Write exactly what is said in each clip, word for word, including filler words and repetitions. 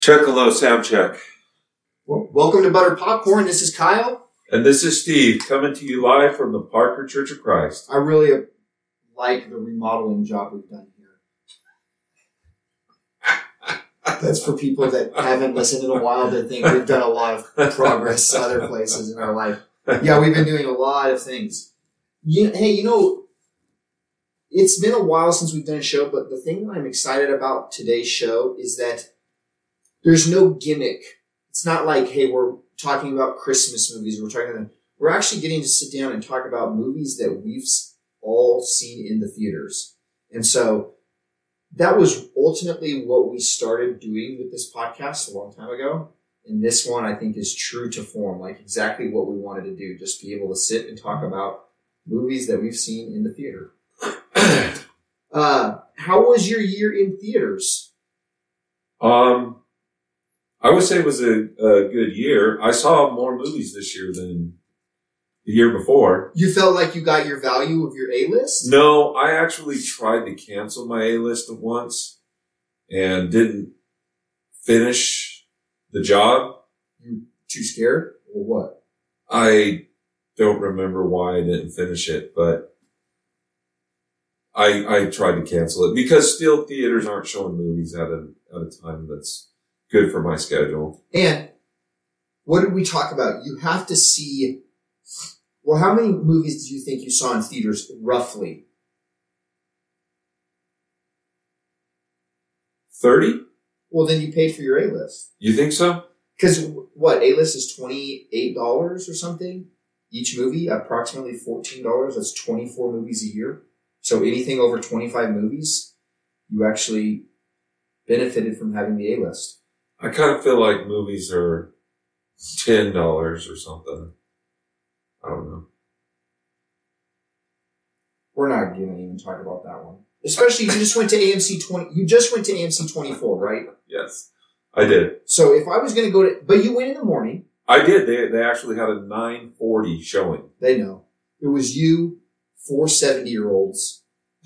Check hello, sound check. Well, welcome to Butter Popcorn. This is Kyle. And this is Steve, coming to you live from the Parker Church of Christ. I really like the remodeling job we've done here. That's for people that haven't listened in a while that think we've done a lot of progress other places in our life. Yeah, we've been doing a lot of things. You, hey, you know, it's been a while since we've done a show, but the thing that I'm excited about today's show is that there's no gimmick. It's not like, hey, we're talking about Christmas movies. We're talking about, we're actually getting to sit down and talk about movies that we've all seen in the theaters. And so that was ultimately what we started doing with this podcast a long time ago. And this one, I think, is true to form, like exactly what we wanted to do, just be able to sit and talk about movies that we've seen in the theater. uh, how was your year in theaters? Um, I would say it was a, a good year. I saw more movies this year than the year before. You felt like you got your value of your A-list? No, I actually tried to cancel my A-list once and didn't finish the job. You too scared or what? I don't remember why I didn't finish it, but I I tried to cancel it because still theaters aren't showing movies at a at a time that's good for my schedule. And what did we talk about? You have to see, well, how many movies did you think you saw in theaters roughly? thirty? Well, then you paid for your A-list. You think so? Because what, A-list is twenty-eight dollars or something? Each movie, approximately fourteen dollars. That's twenty-four movies a year. So anything over twenty-five movies, you actually benefited from having the A-list. I kind of feel like movies are ten dollars or something. I don't know. We're not going to even talk about that one. Especially you just went to A M C twenty. You just went to A M C twenty-four, right? Yes, I did. So if I was going to go to, but you went in the morning. I did. They they actually had a nine forty showing. They know. It was you, four seventy-year-olds,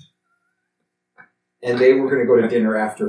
and they were going to go to dinner after.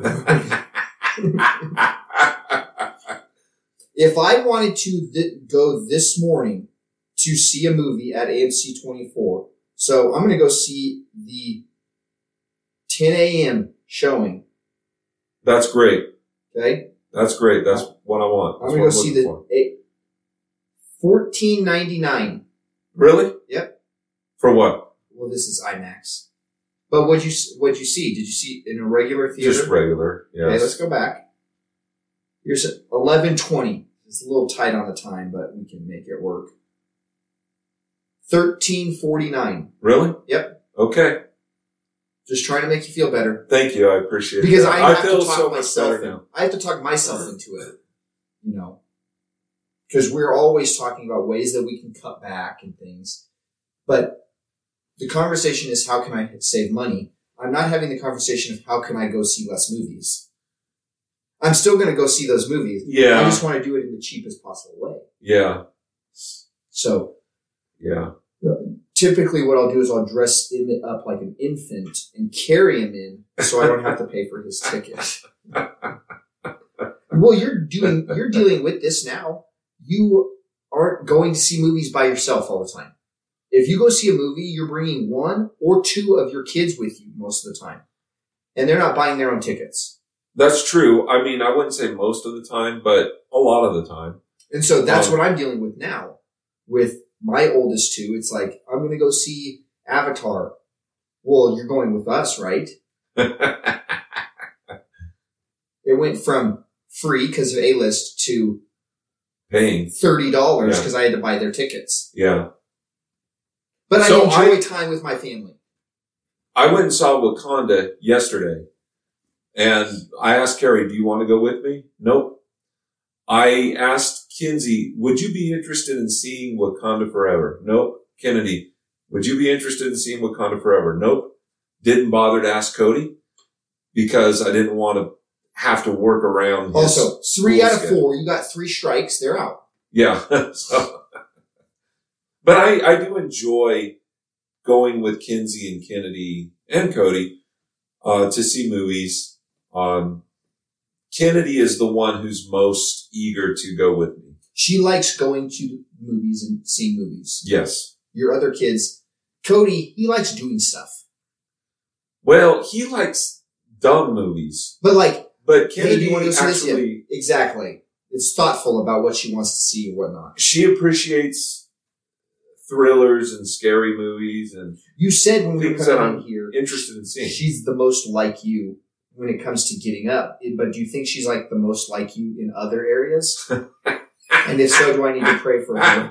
If I wanted to th- go this morning to see a movie at A M C twenty-four, so I'm going to go see the ten a.m. showing. That's great. Okay? That's great. That's what I want. That's I'm going to go see the for. fourteen ninety-nine. Really? Yep. For what? Well, this is IMAX. But what'd you what'd you see? Did you see in a regular theater? Just regular. Yes. Okay, let's go back. Here's eleven twenty. It's a little tight on the time, but we can make it work. thirteen forty-nine. Really? Yep. Okay. Just trying to make you feel better. Thank you. I appreciate it. Because that. I have I feel to talk so myself much better in, now. I have to talk myself into it. You know. Because we're always talking about ways that we can cut back and things. But the conversation is how can I save money? I'm not having the conversation of how can I go see less movies. I'm still going to go see those movies. Yeah. I just want to do it in the cheapest possible way. Yeah. So, yeah. Typically what I'll do is I'll dress him up like an infant and carry him in so I don't have to pay for his ticket. Well, you're doing, you're dealing with this now. You aren't going to see movies by yourself all the time. If you go see a movie, you're bringing one or two of your kids with you most of the time. And they're not buying their own tickets. That's true. I mean, I wouldn't say most of the time, but a lot of the time. And so that's um, what I'm dealing with now. With my oldest two, it's like, I'm going to go see Avatar. Well, you're going with us, right? It went from free because of A-list to paying thirty dollars because yeah. I had to buy their tickets. Yeah. But so I enjoy I, time with my family. I went and saw Wakanda yesterday. And I asked Carrie, do you want to go with me? Nope. I asked Kinsey, would you be interested in seeing Wakanda Forever? Nope. Kennedy, would you be interested in seeing Wakanda Forever? Nope. Didn't bother to ask Cody because I didn't want to have to work around his Also, three out of schedule. four, you got three strikes, they're out. Yeah. so, but I, I do enjoy going with Kinsey and Kennedy and Cody uh, to see movies. Um, Kennedy is the one who's most eager to go with me. She likes going to movies and seeing movies. Yes. Your other kids, Cody, he likes doing stuff. Well, he likes dumb movies. But like, But hey, Kennedy do you want to go see this? actually, Yeah, exactly. It's thoughtful about what she wants to see or whatnot. she appreciates thrillers and scary movies and You said when we were things that coming I'm in here, interested in seeing. she's the most like you when it comes to getting up. But do you think she's like the most like you in other areas? And if so, do I need to pray for her?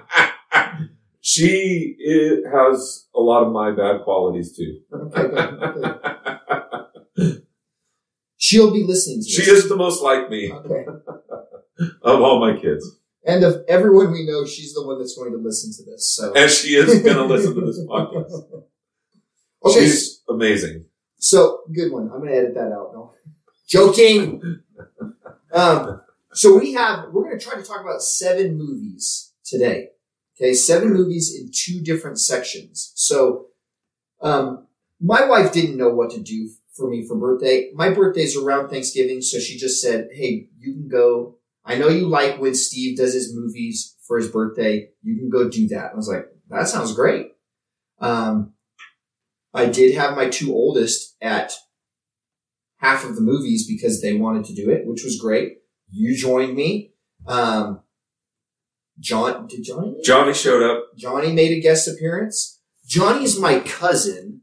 She it has a lot of my bad qualities too. Okay, good. Okay. She'll be listening to She this. is the most like me Okay. of all my kids. And of everyone we know, she's the one that's going to listen to this. So, And she is going to listen to this podcast. Okay. She's amazing. So, good one. I'm going to edit that out. No. Joking. Um, so we have, we're going to try to talk about seven movies today. Okay. Seven movies in two different sections. So, um, my wife didn't know what to do for me for birthday. My birthday's around Thanksgiving. So she just said, hey, you can go. I know you like when Steve does his movies for his birthday. You can go do that. I was like, that sounds great. Um, I did have my two oldest at half of the movies because they wanted to do it, which was great. You joined me. Um, John, did Johnny? Johnny showed up. Johnny made a guest appearance. Johnny's my cousin.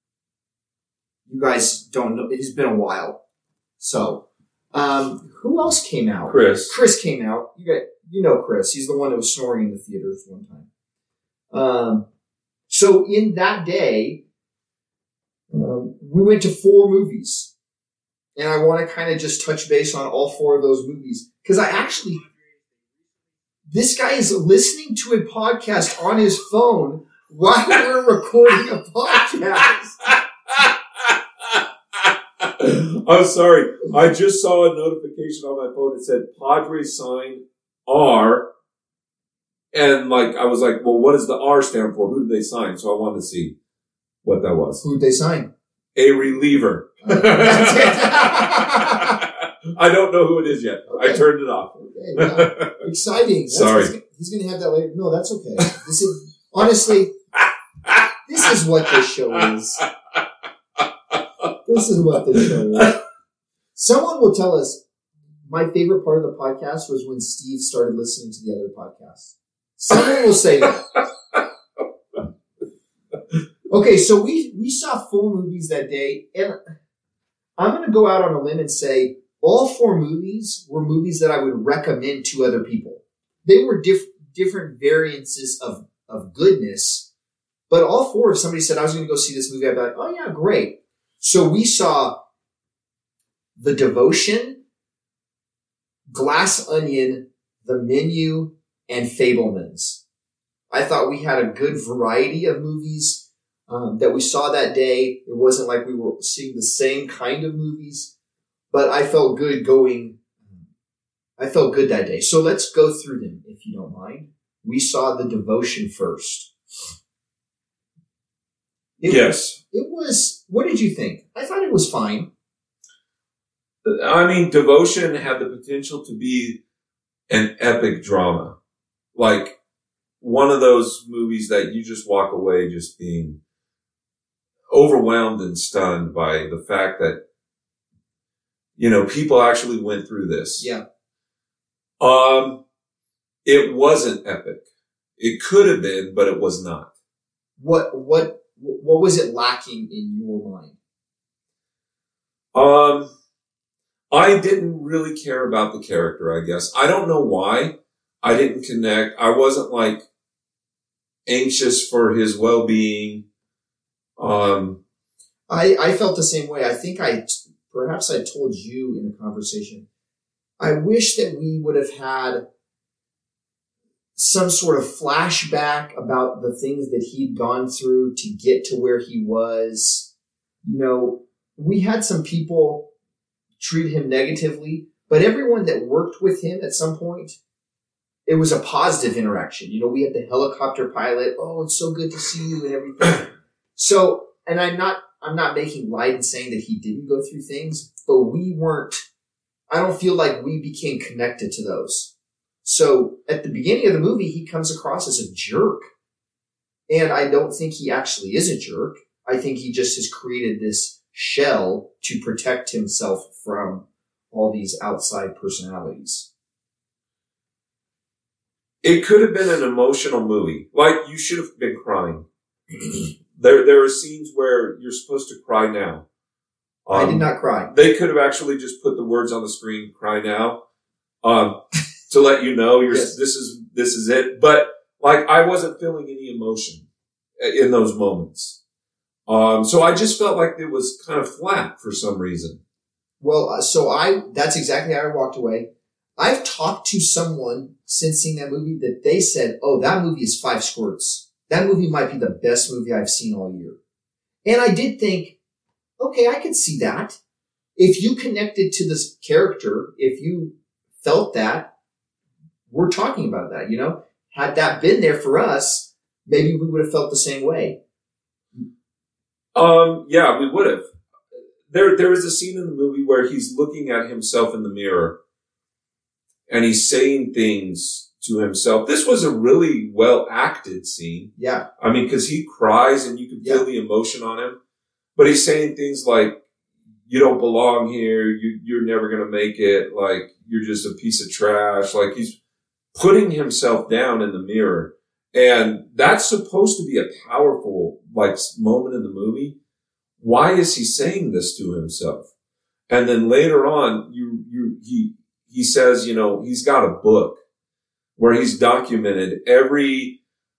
You guys don't know. It's been a while. So, um, who else came out? Chris. Chris came out. You got, you know Chris. He's the one that was snoring in the theaters one time. Um, so in that day, um, we went to four movies. And I want to kind of just touch base on all four of those movies. Because I actually, this guy is listening to a podcast on his phone while we're recording a podcast. I'm sorry. I just saw a notification on my phone that said Padres sign R. And like, I was like, well, what does the R stand for? Who did they sign? So I wanted to see what that was. Who did they sign? A reliever. Uh, that's it. I don't know who it is yet. Okay. I turned it off. Okay, wow. Exciting. That's, Sorry. He's, he's going to have that later. No, that's okay. This is, honestly, this is what this show is. This is what this show is. Someone will tell us, my favorite part of the podcast was when Steve started listening to the other podcasts. Someone will say that. Okay, so we, we saw four movies that day, and I'm going to go out on a limb and say all four movies were movies that I would recommend to other people. They were diff- different variances of, of goodness, but all four, if somebody said I was going to go see this movie, I'd be like, oh yeah, great. So we saw The Devotion, Glass Onion, The Menu, and Fabelmans. I thought we had a good variety of movies um, that we saw that day. It wasn't like we were seeing the same kind of movies, but I felt good going. I felt good that day. So let's go through them, if you don't mind. We saw The Devotion first. It Yes. Was, it was, what did you think? I thought it was fine. I mean, Devotion had the potential to be an epic drama. Like one of those movies that you just walk away just being overwhelmed and stunned by the fact that, you know, people actually went through this. Yeah. Um, it wasn't epic. It could have been, but it was not. What, what, what was it lacking in your mind? Um, I didn't really care about the character, I guess. I don't know why. I didn't connect. I wasn't like anxious for his well-being. Um, I, I felt the same way. I think I, perhaps I told you in a conversation, I wish that we would have had some sort of flashback about the things that he'd gone through to get to where he was. You know, we had some people treat him negatively, but everyone that worked with him at some point, it was a positive interaction. You know, we had the helicopter pilot. Oh, it's so good to see you and everything. So, and I'm not, I'm not making light and saying that he didn't go through things, but we weren't I don't feel like we became connected to those. So at the beginning of the movie, he comes across as a jerk. And I don't think he actually is a jerk. I think he just has created this shell to protect himself from all these outside personalities. It could have been an emotional movie. Like, you should have been crying. there, there are scenes where you're supposed to cry now. Um, I did not cry. They could have actually just put the words on the screen, cry now, um, to let you know you're, Yes. this is, this is it. But, like, I wasn't feeling any emotion in those moments. Um, so I just felt like it was kind of flat for some reason. Well, uh, so I, that's exactly how I walked away. I've talked to someone since seeing that movie that they said, oh, that movie is five squirts. That movie might be the best movie I've seen all year. And I did think, okay, I could see that. If you connected to this character, if you felt that, we're talking about that, you know? Had that been there for us, maybe we would have felt the same way. Um, yeah, we would have. There, there is a scene in the movie where he's looking at himself in the mirror and he's saying things to himself. This was a really well acted scene. Yeah. I mean, cause he cries and you can feel Yeah. the emotion on him, but he's saying things like, you don't belong here. You, you're never going to make it. Like, you're just a piece of trash. Like, he's putting himself down in the mirror. And that's supposed to be a powerful, like, moment in the movie. Why is he saying this to himself? And then later on, you, you, he, he says, you know, he's got a book where he's documented every,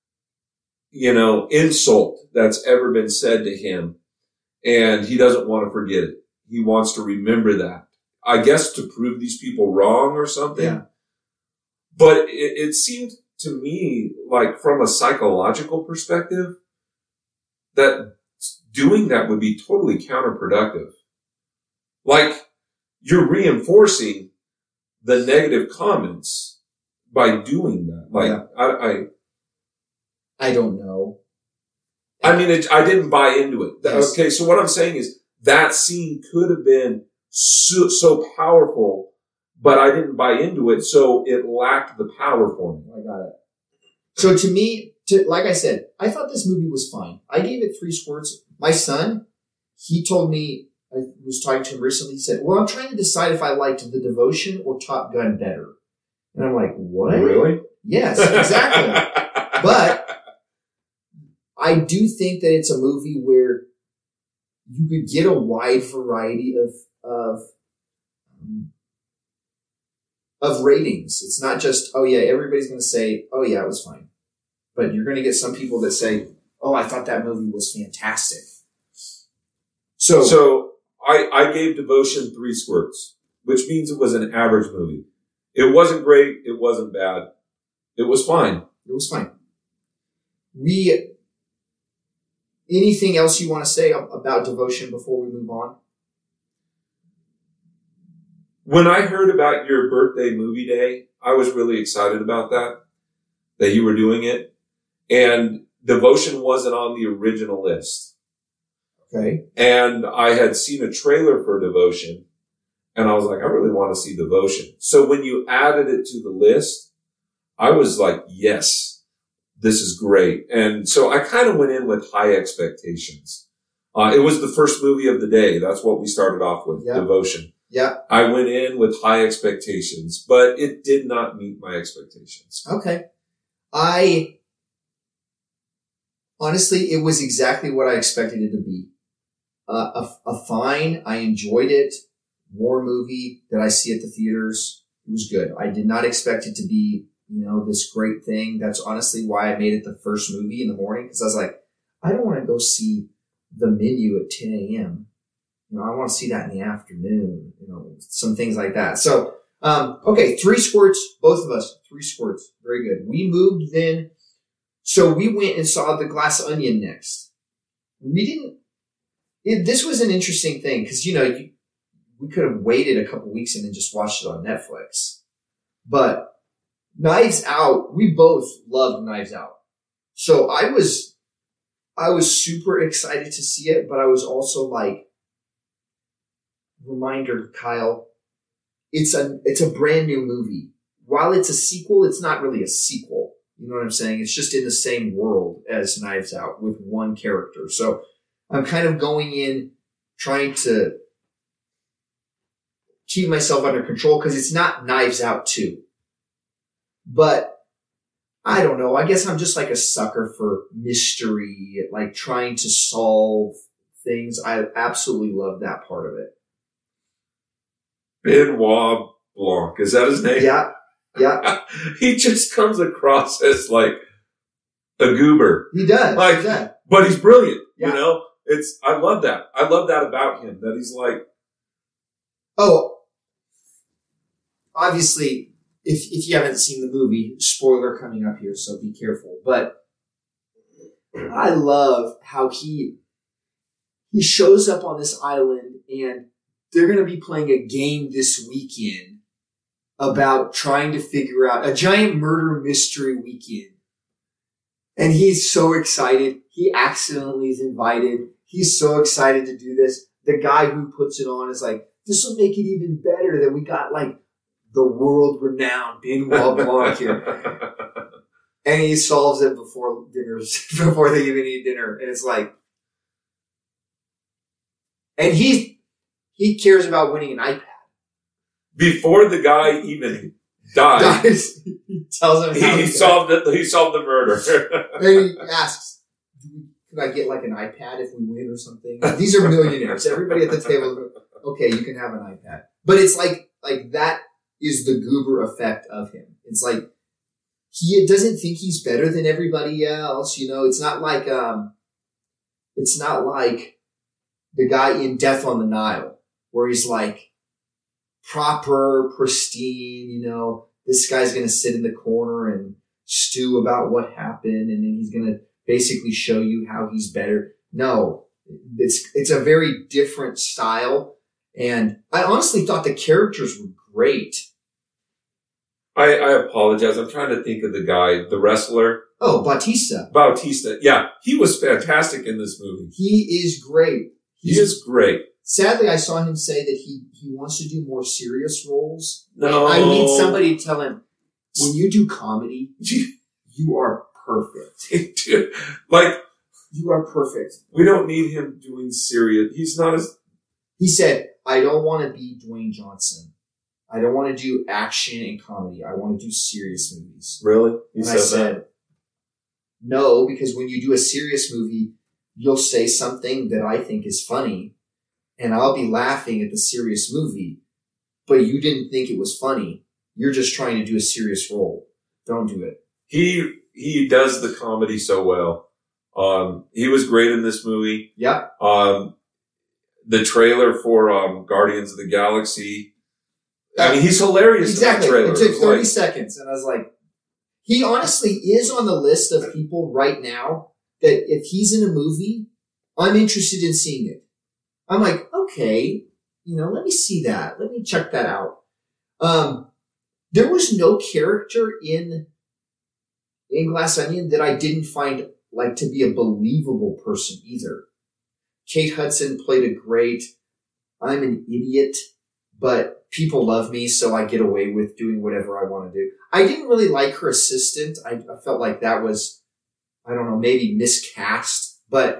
you know, insult that's ever been said to him. And he doesn't want to forget it. He wants to remember that. I guess to prove these people wrong or something. Yeah. But it, it seemed to me, like, from a psychological perspective, that doing that would be totally counterproductive. Like, you're reinforcing the negative comments by doing that. Like, Yeah. I, I, I don't know. I mean, it, I didn't buy into it. Yes. Okay, so what I'm saying is that scene could have been so, so powerful, but I didn't buy into it, so it lacked the power for me. I got it. So to me, to, like I said, I thought this movie was fine. I gave it three squirts. My son, he told me, I was talking to him recently, he said, well, I'm trying to decide if I liked The Devotion or Top Gun better. And I'm like, what? Really? Yes, exactly. But I do think that it's a movie where you could get a wide variety of, of, um, of ratings. It's not just, oh yeah, everybody's going to say, oh yeah, it was fine. But you're going to get some people that say, oh, I thought that movie was fantastic. So, So I, I gave Devotion three squirts, which means it was an average movie. It wasn't great. It wasn't bad. It was fine. it was fine. We, anything else you want to say about Devotion before we move on? When I heard about your birthday movie day, I was really excited about that, that you were doing it. And Devotion wasn't on the original list. Okay. And I had seen a trailer for Devotion, and I was like, I really want to see Devotion. So when you added it to the list, I was like, yes, this is great. And so I kind of went in with high expectations. Uh, it was the first movie of the day. That's what we started off with, Yeah. Devotion. Yeah. I went in with high expectations, but it did not meet my expectations. Okay. I, honestly, it was exactly what I expected it to be. Uh, a, a fine. I enjoyed it. War movie that I see at the theaters. It was good. I did not expect it to be, you know, this great thing. That's honestly why I made it the first movie in the morning. Cause I was like, I don't want to go see The Menu at ten a.m. You know, I want to see that in the afternoon, you know, some things like that. So, um, okay. Three squirts, both of us, three squirts. Very good. We moved then. So we went and saw The Glass Onion next. We didn't, it, this was an interesting thing. Cause you know, you, we could have waited a couple weeks and then just watched it on Netflix. But Knives Out, we both loved Knives Out. So I was, I was super excited to see it, but I was also like, reminder, Kyle, it's a it's a brand new movie. While it's a sequel, it's not really a sequel. You know what I'm saying? It's just in the same world as Knives Out with one character. So I'm kind of going in trying to keep myself under control because it's not Knives Out two. But I don't know. I guess I'm just like a sucker for mystery, like trying to solve things. I absolutely love that part of it. Benoit Blanc. Is that his name? Yeah. Yeah. He just comes across as like a goober. He does. Like, he does. But he's brilliant. Yeah. You know, it's, I love that. I love that about him, that he's like, oh, obviously, if, if you haven't seen the movie, spoiler coming up here, so be careful. But I love how he, he shows up on this island and they're going to be playing a game this weekend about trying to figure out a giant murder mystery weekend. And he's so excited. He accidentally is invited. He's so excited to do this. The guy who puts it on is like, this will make it even better that we got like the world renowned Benoit Blanc here. And he solves it before dinner, before they even eat dinner. And it's like, and he, he cares about winning an iPad. Before the guy even died, Dies, he tells him how he, he solved it. He solved the murder. And he asks, "Can I get like an iPad if we win or something?" These are millionaires. Everybody at the table, okay, you can have an iPad. But it's like, like that is the goober effect of him. It's like he doesn't think he's better than everybody else. You know, it's not like um, it's not like the guy in Death on the Nile where he's like, proper, pristine, you know, this guy's going to sit in the corner and stew about what happened, and then he's going to basically show you how he's better. No, it's, it's a very different style. And I honestly thought the characters were great. I, I apologize. I'm trying to think of the guy, the wrestler. Oh, Bautista. Bautista. Yeah, he was fantastic in this movie. He is great. He's, he is great. Sadly, I saw him say that he, he wants to do more serious roles. No. I need somebody to tell him, when you do comedy, you are perfect. Like, you are perfect. We don't need him doing serious. He's not as... He said, I don't want to be Dwayne Johnson. I don't want to do action and comedy. I want to do serious movies. Really? You and said I said, that? No, because when you do a serious movie, you'll say something that I think is funny, and I'll be laughing at the serious movie, but you didn't think it was funny. You're just trying to do a serious role. Don't do it. He he does the comedy so well. Um, he was great in this movie. Yeah. Um, the trailer for um, Guardians of the Galaxy. I mean, he's hilarious exactly. in that trailer. It took thirty like, seconds, and I was like, he honestly is on the list of people right now that if he's in a movie, I'm interested in seeing it. I'm like, okay, you know, let me see that. Let me check that out. Um, there was no character in, in Glass Onion that I didn't find like to be a believable person either. Kate Hudson played a great, I'm an idiot, but people love me, so I get away with doing whatever I want to do. I didn't really like her assistant. I, I felt like that was, I don't know, maybe miscast, but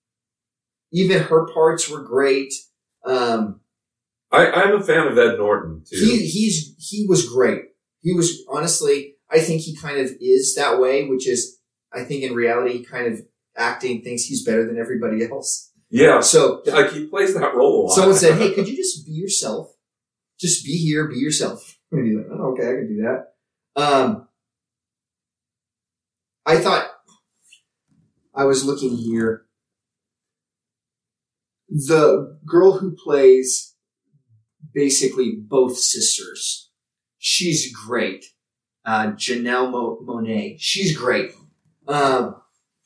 even her parts were great. Um, I, I'm a fan of Ed Norton too. He, he's, he was great. He was, honestly, I think he kind of is that way, which is, I think in reality, he kind of acting thinks he's better than everybody else. Yeah. So, like he plays that role a lot. Someone said, hey, could you just be yourself? Just be here, be yourself. And he's like, oh, okay, I can do that. Um, I thought, I was looking here. The girl who plays basically both sisters, she's great. Uh, Janelle Mo- Monáe, she's great. Um,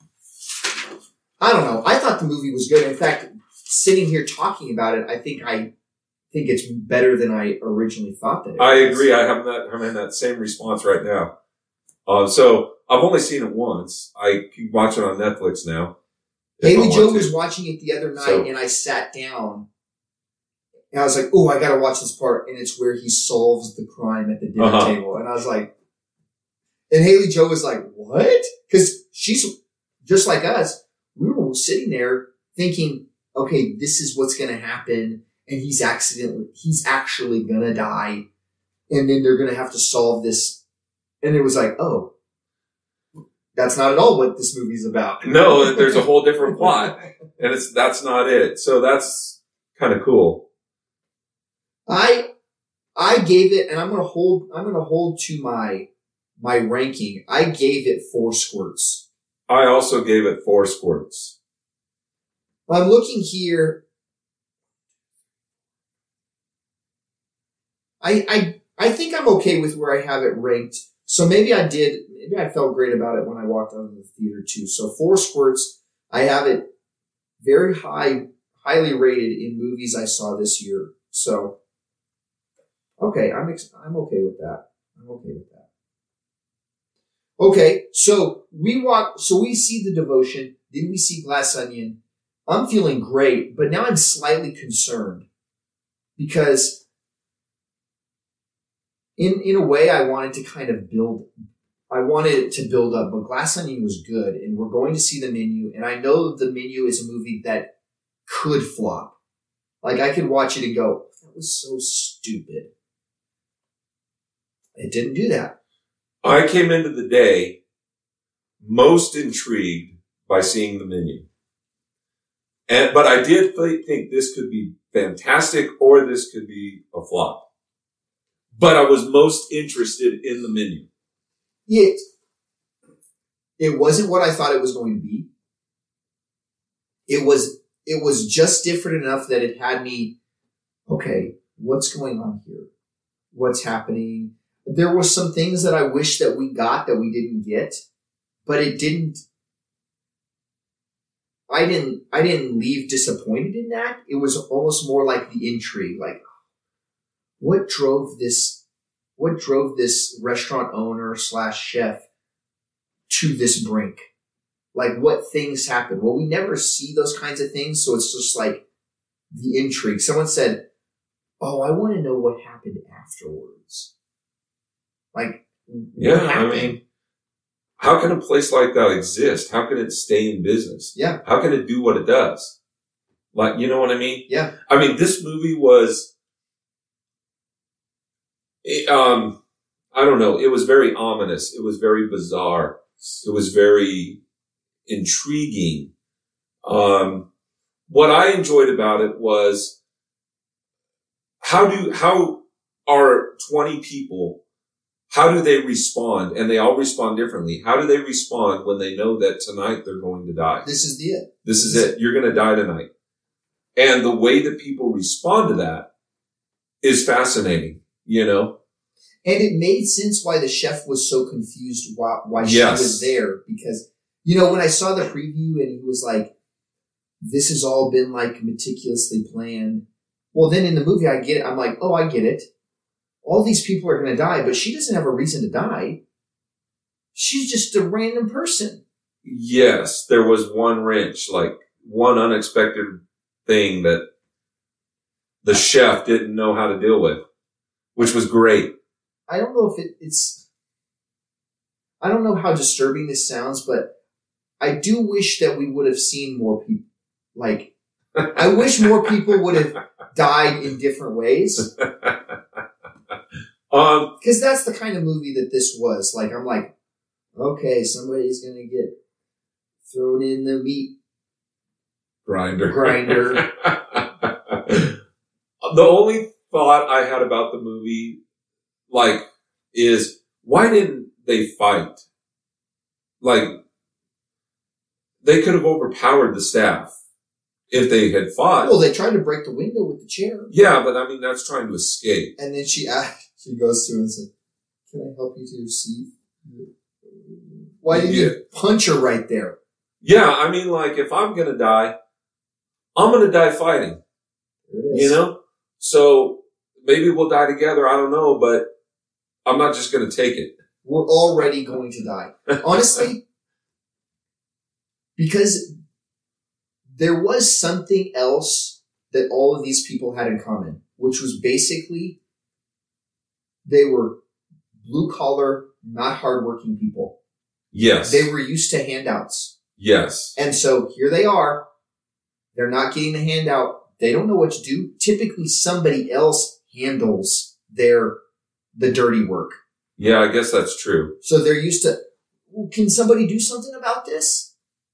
I don't know. I thought the movie was good. In fact, sitting here talking about it, I think I think it's better than I originally thought that it I was. agree. I have that. I'm in that same response right now. Uh, so I've only seen it once. I keep watching it on Netflix now. Haley Joe was watching it the other night, So- and I sat down And I was like, oh, I gotta watch this part. And it's where he solves the crime at the dinner Uh-huh. table. And I was like, and Haley Joe was like, what? Because she's just like us. We were sitting there thinking, okay, this is what's gonna happen. And he's accidentally, he's actually gonna die. And then they're gonna have to solve this. And it was like, oh, that's not at all what this movie's about. No, there's a whole different plot, and it's that's not it. So that's kind of cool. I I gave it, and I'm gonna hold I'm gonna hold to my my ranking. I gave it four squirts. I also gave it four squirts. I'm looking here. I I I think I'm okay with where I have it ranked. So maybe I did, maybe I felt great about it when I walked out of the theater too. So four squirts. I have it very high, highly rated in movies I saw this year. So, okay, I'm, ex- I'm okay with that. I'm okay with that. Okay, so we walk, so we see The Devotion, then we see Glass Onion. I'm feeling great, but now I'm slightly concerned because In in a way, I wanted to kind of build, I wanted it to build up, but Glass Onion was good, and we're going to see The Menu, and I know The Menu is a movie that could flop. Like, I could watch it and go, that was so stupid. It didn't do that. I came into the day most intrigued by seeing The Menu. And, but I did th- think this could be fantastic or this could be a flop. But I was most interested in The Menu. It, it wasn't what I thought it was going to be. It was, it was just different enough that it had me, okay, what's going on here? What's happening? There were some things that I wish that we got that we didn't get, but it didn't, I didn't, I didn't leave disappointed in that. It was almost more like the intrigue, like, what drove this, what drove this restaurant owner slash chef to this brink? Like, what things happened? Well, we never see those kinds of things, so it's just like the intrigue. Someone said, oh, I want to know what happened afterwards. Like, Yeah, what I happened? mean, how can a place like that exist? How can it stay in business? Yeah. How can it do what it does? Like, you know what I mean? Yeah. I mean, this movie was, it, um, I don't know. It was very ominous. It was very bizarre. It was very intriguing. Um, what I enjoyed about it was how do, how are twenty people, how do they respond? And they all respond differently. How do they respond when they know that tonight they're going to die? This is the it. This is it. You're going to die tonight. And the way that people respond to that is fascinating, you know? And it made sense why the chef was so confused why, why Yes. she was there. Because, you know, when I saw the preview and he was like, this has all been like meticulously planned. Well, then in the movie, I get it. I'm like, oh, I get it. All these people are going to die, but she doesn't have a reason to die. She's just a random person. Yes, there was one wrench, like one unexpected thing that the chef didn't know how to deal with, which was great. I don't know if it, it's, I don't know how disturbing this sounds, but I do wish that we would have seen more people. Like, I wish more people would have died in different ways. um, Because that's the kind of movie that this was. Like, I'm like, okay, somebody's going to get thrown in the meat grinder. grinder. The only thought I had about the movie, like, is why didn't they fight? Like, they could have overpowered the staff if they had fought. Well, they tried to break the window with the chair. Yeah, but I mean, that's trying to escape. And then she asked, she goes to him and said, can I help you to receive? Why didn't Yeah. you punch her right there? Yeah, I mean, like, if I'm gonna die, I'm gonna die fighting. There it is. You know? So, maybe we'll die together, I don't know, but I'm not just gonna take it. We're already going to die. Honestly, because there was something else that all of these people had in common. which was basically they were blue collar, not hardworking people. Yes. They were used to handouts. Yes. And so here they are. They're not getting the handout. They don't know what to do. Typically somebody else handles their, the dirty work. Yeah, I guess that's true. So they're used to, well, can somebody do something about this?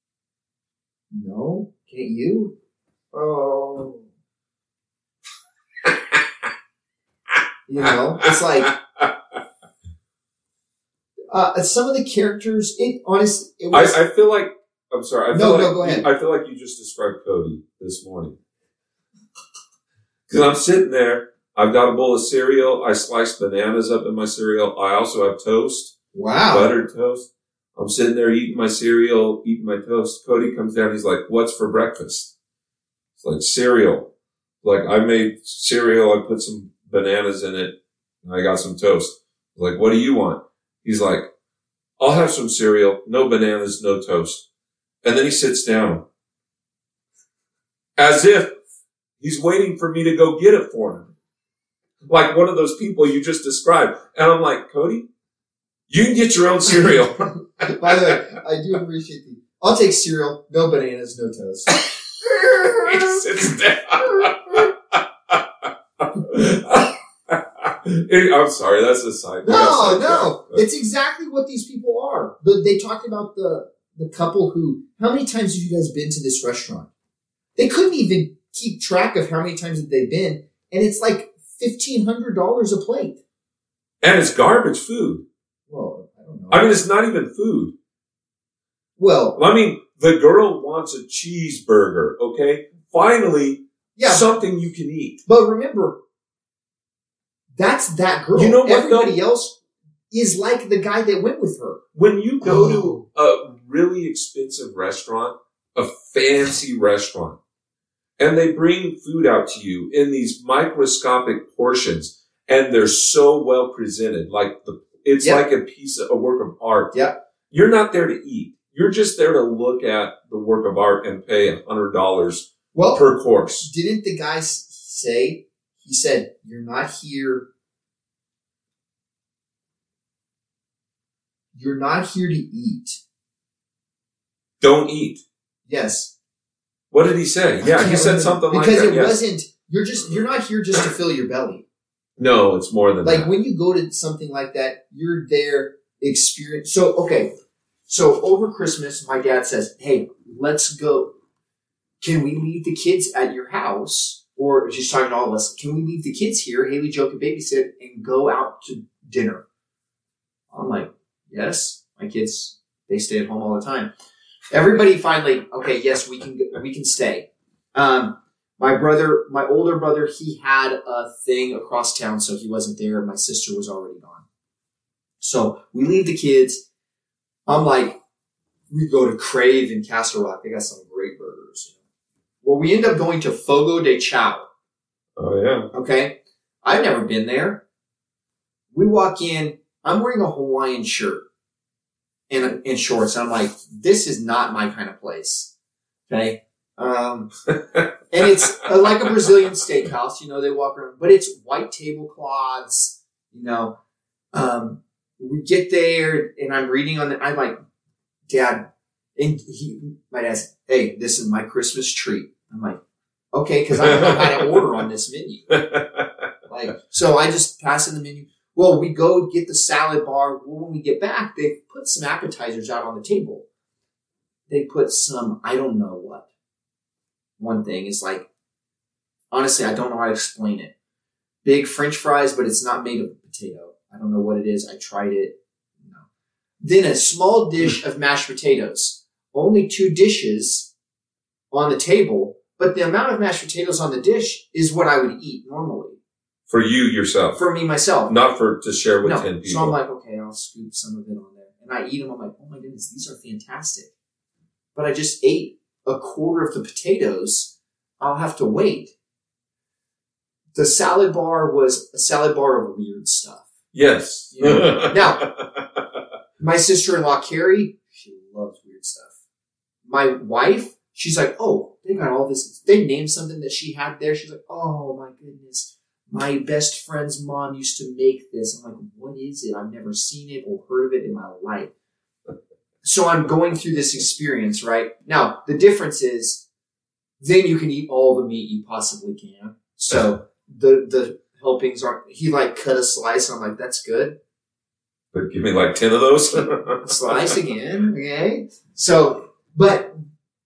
No, can't you? Oh. You know, it's like, uh, some of the characters, it honestly, it was. I, I feel like, I'm sorry. I feel no, like, no, go ahead. I feel like you just described Cody this morning. Cause I'm sitting there. I've got a bowl of cereal. I sliced bananas up in my cereal. I also have toast. Wow. Buttered toast. I'm sitting there eating my cereal, eating my toast. Cody comes down. He's like, what's for breakfast? It's like cereal. Like I made cereal. I put some bananas in it. And I got some toast. I was like, what do you want? He's like, I'll have some cereal. No bananas, no toast. And then he sits down. As if he's waiting for me to go get it for him. Like one of those people you just described. And I'm like, Cody, you can get your own cereal. By the way, I do appreciate the, I'll take cereal, no bananas, no toast. He sits down. I'm sorry, that's a side. No, no. It's exactly what these people are. But they talked about the, the couple who, how many times have you guys been to this restaurant? They couldn't even keep track of how many times that they've been. And it's like fifteen hundred dollars a plate. And it's garbage food. Well, I don't know. I mean, it's not even food. Well, I mean, the girl wants a cheeseburger, okay? Finally, yeah, something you can eat. But remember, that's that girl. You know what, everybody though? else is like the guy that went with her. When you go Oh. to a really expensive restaurant, a fancy restaurant, and they bring food out to you in these microscopic portions, and they're so well presented, like the it's Yeah. like a piece of a work of art. Yeah. You're not there to eat. You're just there to look at the work of art and pay a hundred dollars Well, per course. didn't the guy s- say, he said, you're not here, you're not here to eat. Don't eat. Yes. What did he say? I Yeah, can't he said remember. something like because that. it yes. wasn't, you're just, you're not here just to fill your belly. No, it's more than Like that. when you go to something like that, you're there experience. So, okay. So over Christmas, my dad says, hey, let's go. Can we leave the kids at your house? Or she's talking to all of us. Can we leave the kids here? Haley, Joe can babysit and go out to dinner. I'm like, yes, my kids, they stay at home all the time. Everybody finally, okay, yes, we can, we can stay. Um, my brother, my older brother, he had a thing across town, so he wasn't there. My sister was already gone. So we leave the kids. I'm like, we go to Crave in Castle Rock. They got some great burgers. You know? Well, we end up going to Fogo de Chao. Oh, yeah. Okay. I've never been there. We walk in. I'm wearing a Hawaiian shirt and, and shorts. And I'm like, this is not my kind of place. Okay. Um, and it's uh, like a Brazilian steakhouse. You know, they walk around, but it's white tablecloths, you know. Um, we get there and I'm reading on the, I'm like, Dad, and he, my dad said, hey, this is my Christmas treat. I'm like, okay, cause I don't know how to order on this menu. Like, so I just pass in the menu. Well, we go get the salad bar. Well, when we get back, they put some appetizers out on the table. They put some, I don't know what. One thing is like, honestly, I don't know how to explain it. Big French fries, but it's not made of potato. I don't know what it is. I tried it. No. Then a small dish of mashed potatoes. Only two dishes on the table, but the amount of mashed potatoes on the dish is what I would eat normally. For you yourself. For me, myself. Not for to share with no. ten people. So I'm like, okay, I'll scoop some of it on there. And I eat them. I'm like, oh my goodness, these are fantastic. But I just ate a quarter of the potatoes. I'll have to wait. The salad bar was a salad bar of weird stuff. Yes. You know? Now, my sister-in-law, Carrie, she loves weird stuff. My wife, she's like, oh, they got all this. They named something that she had there. She's like, oh my goodness. my best friend's mom used to make this. I'm like, what is it? I've never seen it or heard of it in my life. So I'm going through this experience, right? Now, the difference is then you can eat all the meat you possibly can. So the the helpings aren't, he like cut a slice. And I'm like, that's good. But give me like ten of those. Slice again. Okay. So, but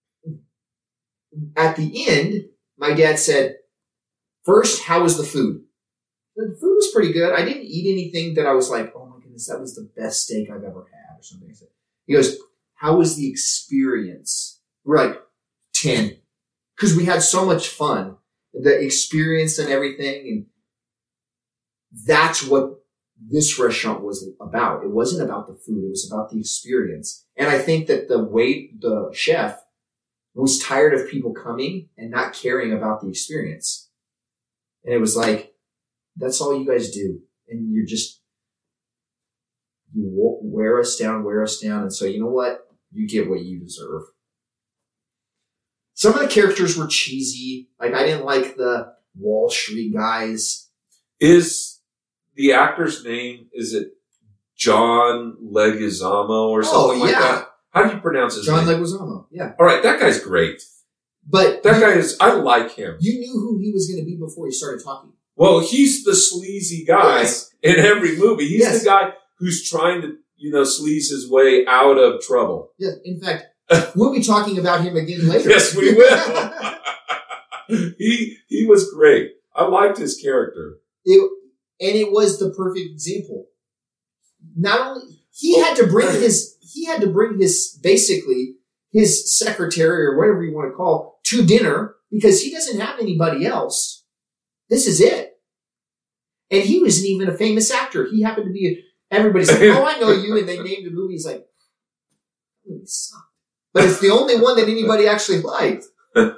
at the end, my dad said, first, how was the food? The food was pretty good. I didn't eat anything that I was like, oh my goodness, that was the best steak I've ever had or something. He goes, how was the experience? We're like, ten. Because we had so much fun. The experience and everything. And that's what this restaurant was about. It wasn't about the food. It was about the experience. And I think that the wait, the chef was tired of people coming and not caring about the experience. And it was like, that's all you guys do. And you're just, you wear us down, wear us down. And so, you know what? You get what you deserve. Some of the characters were cheesy. Like, I didn't like the Wall Street guys. Is the actor's name, is it John Leguizamo or something oh, like yeah. that? How do you pronounce his John name? Leguizamo, yeah. All right, that guy's great. But that you, guy is, I like him. You knew who he was going to be before he started talking. Well, he's the sleazy guy yes. in every movie. He's yes. the guy who's trying to, you know, sleaze his way out of trouble. Yeah, in fact, we'll be talking about him again later. Yes, we will. he he was great. I liked his character. It, and it was the perfect example. Not only he had to bring his he had to bring his basically his secretary or whatever you want to call to dinner because he doesn't have anybody else. This is it. And he wasn't even a famous actor. He happened to be a, everybody's like, oh, I know you, and they named a movie. He's like, movie sucked. But it's the only one that anybody actually liked. And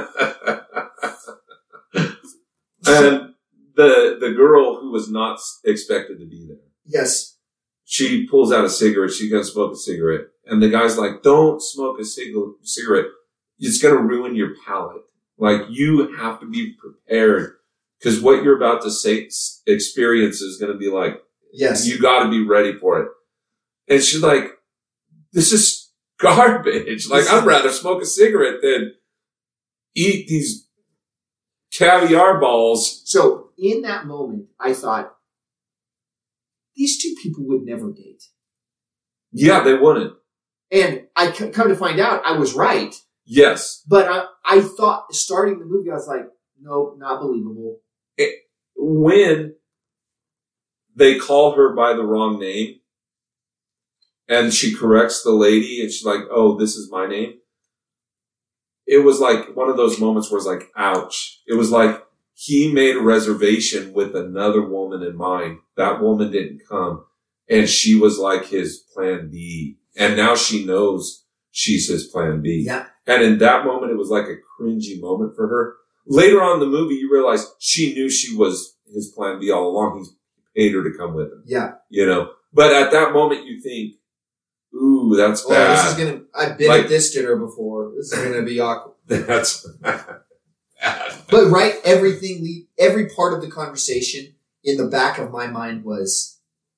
the the girl who was not expected to be there. Yes. She pulls out a cigarette. She's going to smoke a cigarette. And the guy's like, don't smoke a cig- cigarette. It's going to ruin your palate. Like, you have to be prepared. Because what you're about to say, experience is going to be like, yes, you got to be ready for it. And she's like, this is garbage. Like, I'd rather smoke a cigarette than eat these caviar balls. So in that moment, I thought, these two people would never date. Yeah, they wouldn't. And I c- come to find out, I was right. Yes. But I, I thought, starting the movie, I was like, nope, not believable. It, when they call her by the wrong name and she corrects the lady and she's like, oh, this is my name. It was like one of those moments where it's like, ouch. It was like he made a reservation with another woman in mind. That woman didn't come and she was like his plan B. And now she knows she's his plan B. Yeah. And in that moment, it was like a cringy moment for her. Later on in the movie, you realize she knew she was his plan B all along. He paid her to come with him. Yeah. You know, but at that moment you think, ooh, that's bad. Oh, this is going to, I've been like, at this dinner before. This is going to be awkward. That's bad. But right, everything, every part of the conversation in the back of my mind was,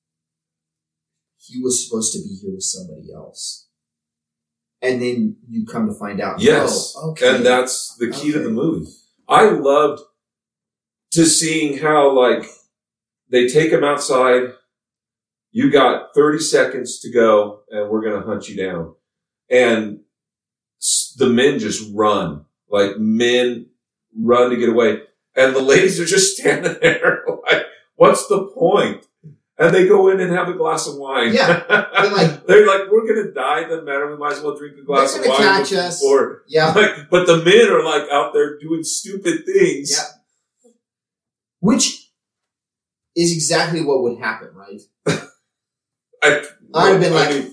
he was supposed to be here with somebody else. And then you come to find out. Yes. Oh, okay. And that's the key okay. to the movie. I loved to seeing how, like, they take him outside. You got thirty seconds to go and we're going to hunt you down. And the men just run. Like, men run to get away. And the ladies are just standing there like, what's the point? And they go in and have a glass of wine. Yeah. They're like, they're like we're going to die. It doesn't matter. We might as well drink a glass of wine. They're going to catch us. Before. Yeah. Like, but the men are like out there doing stupid things. Yeah. Which is exactly what would happen, right? I, I'd have been I like, mean,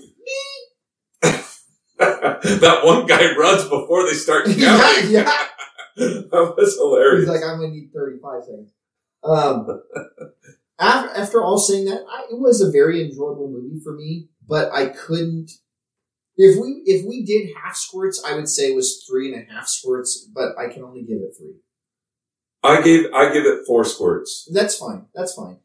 that one guy runs before they start counting. yeah, yeah. That was hilarious. He's like, I'm going to need thirty-five seconds. Um, after, after all saying that, I, it was a very enjoyable movie for me, but I couldn't, if we, if we did half squirts, I would say it was three and a half squirts, but I can only give it three. I gave I give it four squirts. That's fine. That's fine.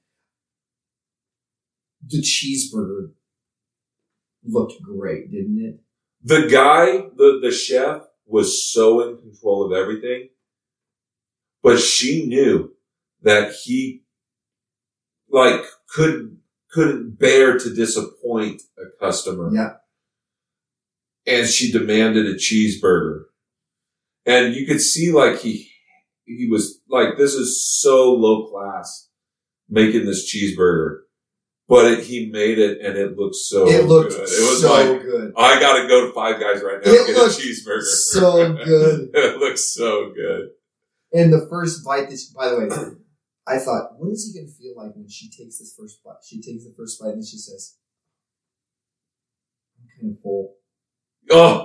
The cheeseburger looked great, didn't it? The guy, the, the chef, was so in control of everything, but she knew that he, like, could, couldn't bear to disappoint a customer. Yeah. And she demanded a cheeseburger. And you could see, like, he, he was like, this is so low class making this cheeseburger. But it, he made it, and it looked so it looked good. It was so like, good. I gotta go to Five Guys right now It and get a looked cheeseburger. so good. It looks so good. And the first bite, this, by the way, I thought, what is he going to feel like when she takes this first bite? She takes the first bite, and she says, I'm kind of full. Oh.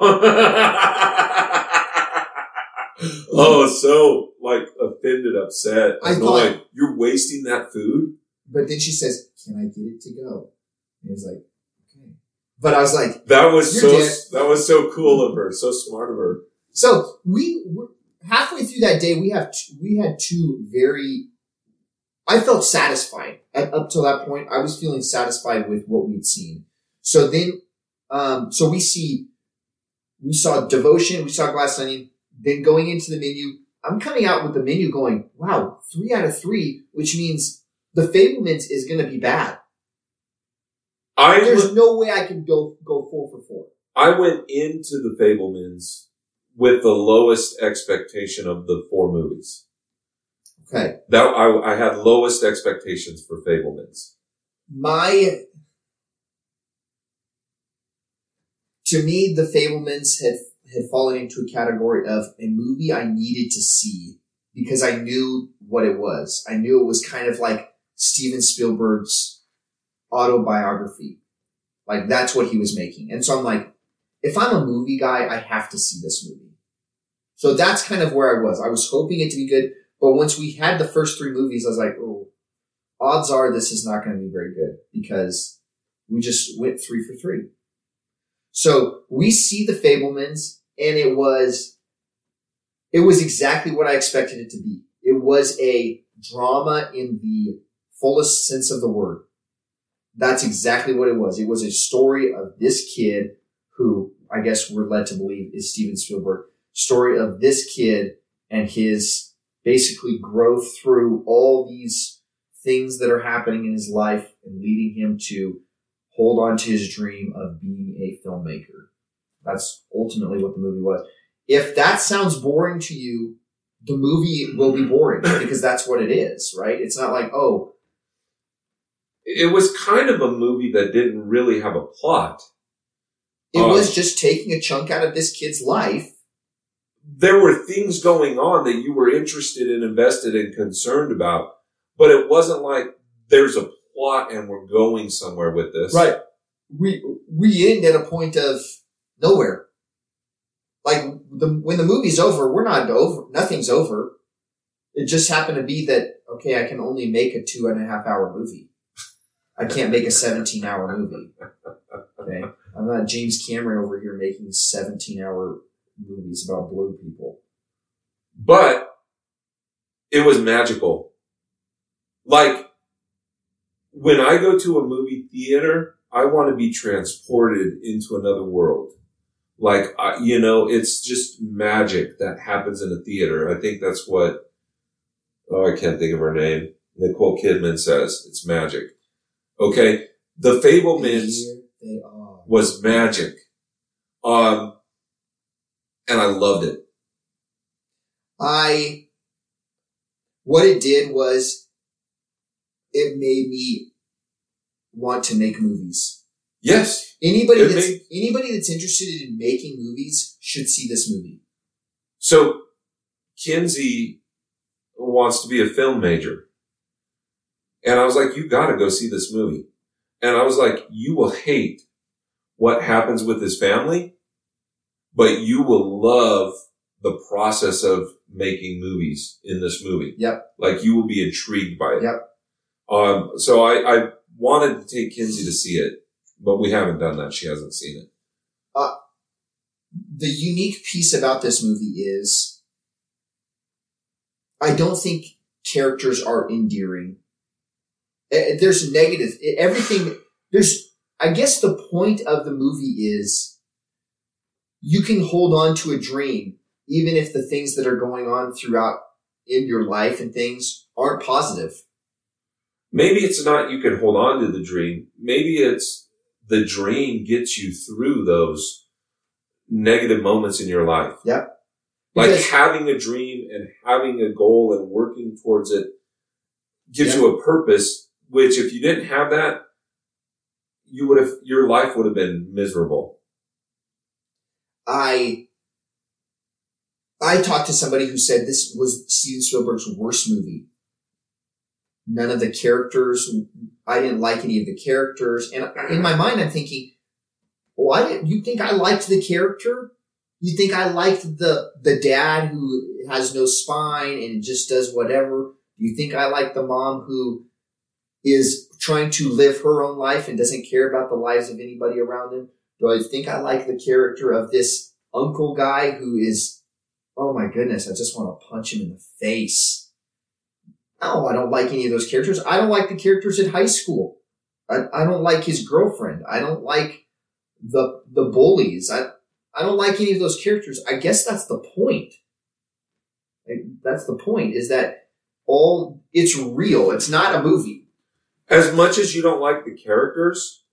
Oh, so, like, offended, upset. I thought, like, you're wasting that food? But then she says, can I get it to go? And he was like, okay. But I was like, that was so, dead. that was so cool of her. So smart of her. So we were halfway through that day. We have, t- we had two very, I felt satisfied at, up till that point. I was feeling satisfied with what we'd seen. So then, um, so we see, we saw Devotion, we saw Glass Onion, then going into the menu, I'm coming out with the menu going, wow, three out of three, which means The Fabelmans is going to be bad. I There's w- no way I can go go four for four. I went into The Fabelmans with the lowest expectation of the four movies. Okay. That I, I had lowest expectations for Fabelmans. My, to me, The Fabelmans had had fallen into a category of a movie I needed to see because I knew what it was. I knew it was kind of like Steven Spielberg's autobiography. Like, that's what he was making. And so I'm like, if I'm a movie guy, I have to see this movie. So that's kind of where I was. I was hoping it to be good, but once we had the first three movies, I was like, oh, odds are this is not going to be very good because we just went three for three. So we see The Fabelmans, and it was, it was exactly what I expected it to be. It was a drama in the fullest sense of the word. That's exactly what it was. It was a story of this kid who I guess we're led to believe is Steven Spielberg. Story of this kid and his basically growth through all these things that are happening in his life and leading him to hold on to his dream of being a filmmaker. That's ultimately what the movie was. If that sounds boring to you, the movie will be boring because that's what it is, right? It's not like, oh. It was kind of a movie that didn't really have a plot. It um, was just taking a chunk out of this kid's life. There were things going on that you were interested in, invested in, concerned about, but it wasn't like there's a plot and we're going somewhere with this. Right. We we end at a point of nowhere. Like the, when the movie's over, we're not over. Nothing's over. It just happened to be that, okay, I can only make a two and a half hour movie. I can't make a seventeen hour movie. Okay. I'm not James Cameron over here making seventeen hour movies about blue people. But it was magical. Like, when I go to a movie theater, I want to be transported into another world. Like, uh, you know, it's just magic that happens in a theater. I think that's what, oh, I can't think of her name. Nicole Kidman says it's magic. Okay. The Fabelmans was magic. Um, and I loved it. I, what it did was it made me want to make movies. Yes. Anybody it that's, made, anybody that's interested in making movies should see this movie. So Kinsey wants to be a film major. And I was like, you gotta go see this movie. And I was like, you will hate what happens with his family, but you will love the process of making movies in this movie. Yep. Like, you will be intrigued by it. Yep. Um, so I, I wanted to take Kinsey to see it, but we haven't done that. She hasn't seen it. Uh, the unique piece about this movie is I don't think characters are endearing. There's negative, everything, there's, I guess the point of the movie is you can hold on to a dream, even if the things that are going on throughout in your life and things aren't positive. Maybe it's not you can hold on to the dream. Maybe it's the dream gets you through those negative moments in your life. Yeah. Like Because, having a dream and having a goal and working towards it gives yeah. you a purpose, which if you didn't have that, you would have, your life would have been miserable. I, I talked to somebody who said this was Steven Spielberg's worst movie. None of the characters, I didn't like any of the characters. And in my mind, I'm thinking, why did you think I liked the character? You think I liked the, the dad who has no spine and just does whatever? You think I like the mom who is trying to live her own life and doesn't care about the lives of anybody around them? Do I think I like the character of this uncle guy who is, oh my goodness, I just want to punch him in the face? No, I don't like any of those characters. I don't like the characters in high school. I, I don't like his girlfriend. I don't like the the bullies. I I don't like any of those characters. I guess that's the point. Like, that's the point, is that all, it's real. It's not a movie. As much as you don't like the characters,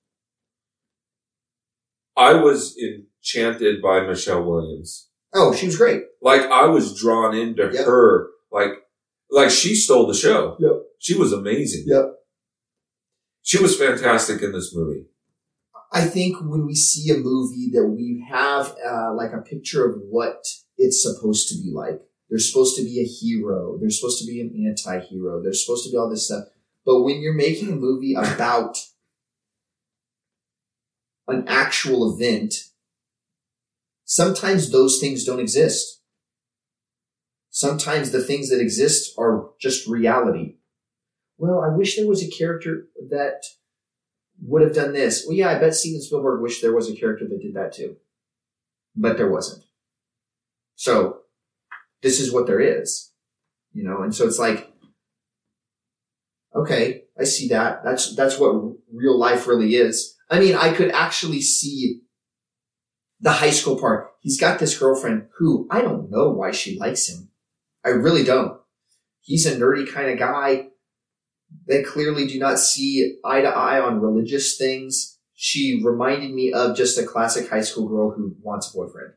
I was enchanted by Michelle Williams. Oh, she was great. Like, I was drawn into Yep. her. Like, like she stole the show. Yep. She was amazing. Yep. She was fantastic in this movie. I think when we see a movie that we have uh, like a picture of what it's supposed to be like. There's supposed to be a hero. There's supposed to be an anti-hero. There's supposed to be all this stuff. But when you're making a movie about an actual event, sometimes those things don't exist. Sometimes the things that exist are just reality. Well, I wish there was a character that would have done this. Well, yeah, I bet Steven Spielberg wished there was a character that did that too. But there wasn't. So, this is what there is. You know, and so it's like, okay, I see that. That's, that's what real life really is. I mean, I could actually see the high school part. He's got this girlfriend who, I don't know why she likes him. I really don't. He's a nerdy kind of guy. They clearly do not see eye to eye on religious things. She reminded me of just a classic high school girl who wants a boyfriend.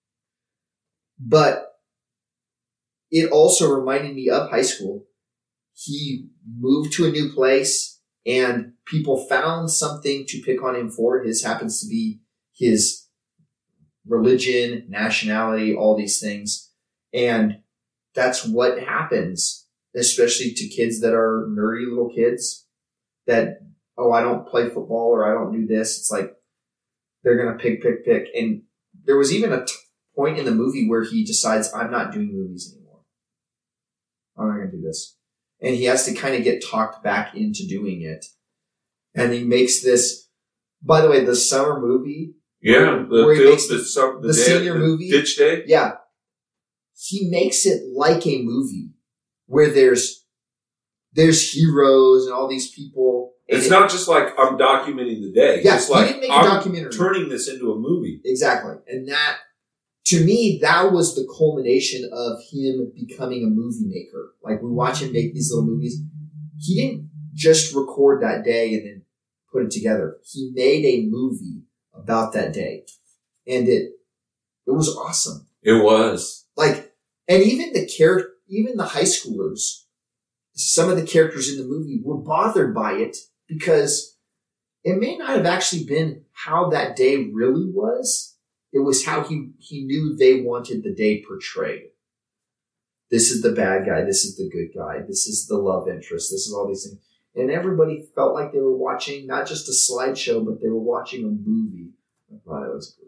But it also reminded me of high school. He moved to a new place and people found something to pick on him for. His happens to be his religion, nationality, all these things. And that's what happens, especially to kids that are nerdy little kids that, oh, I don't play football or I don't do this. It's like they're going to pick, pick, pick. And there was even a t- point in the movie where he decides, I'm not doing movies anymore. I'm not going to do this. And he has to kind of get talked back into doing it. And he makes this, by the way, the summer movie. Yeah, the where he field, makes the, the, the day, senior the movie. Ditch Day. Yeah. He makes it like a movie where there's, there's heroes and all these people. It's it, not just like I'm documenting the day. Yeah, it's he like didn't make a I'm documentary. turning this into a movie. Exactly. And that, to me, that was the culmination of him becoming a movie maker. Like, we watch him make these little movies. He didn't just record that day and then put it together. He made a movie about that day. And it, it was awesome. It was. Like, and even the character, even the high schoolers, some of the characters in the movie were bothered by it because it may not have actually been how that day really was. It was how he, he knew they wanted the day portrayed. This is the bad guy. This is the good guy. This is the love interest. This is all these things. And everybody felt like they were watching not just a slideshow, but they were watching a movie. I thought it was great.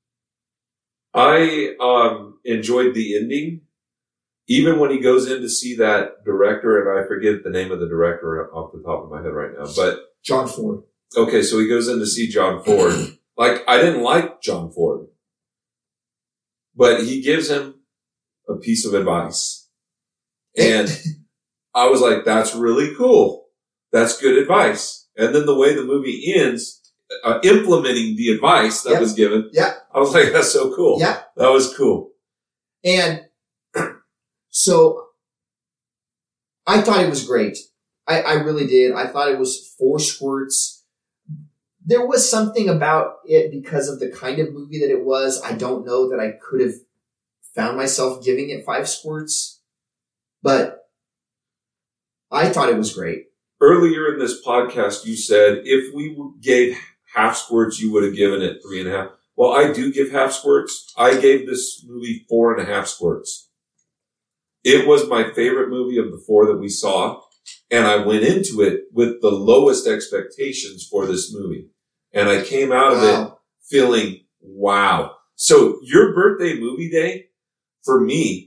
I um, enjoyed the ending. Even when he goes in to see that director, and I forget the name of the director off the top of my head right now, but John Ford. Okay, so he goes in to see John Ford. Like, I didn't like John Ford, but he gives him a piece of advice. And I was like, that's really cool. That's good advice. And then the way the movie ends, uh, implementing the advice that yep. was given, yeah, I was like, that's so cool. Yeah. That was cool. And so I thought it was great. I, I really did. I thought it was four squirts. There was something about it because of the kind of movie that it was. I don't know that I could have found myself giving it five squirts, but I thought it was great. Earlier in this podcast, you said if we gave half squirts, you would have given it three and a half. Well, I do give half squirts. I gave this movie four and a half squirts. It was my favorite movie of the four that we saw, and I went into it with the lowest expectations for this movie. And I came out of wow. it feeling, wow. So your birthday movie day, for me,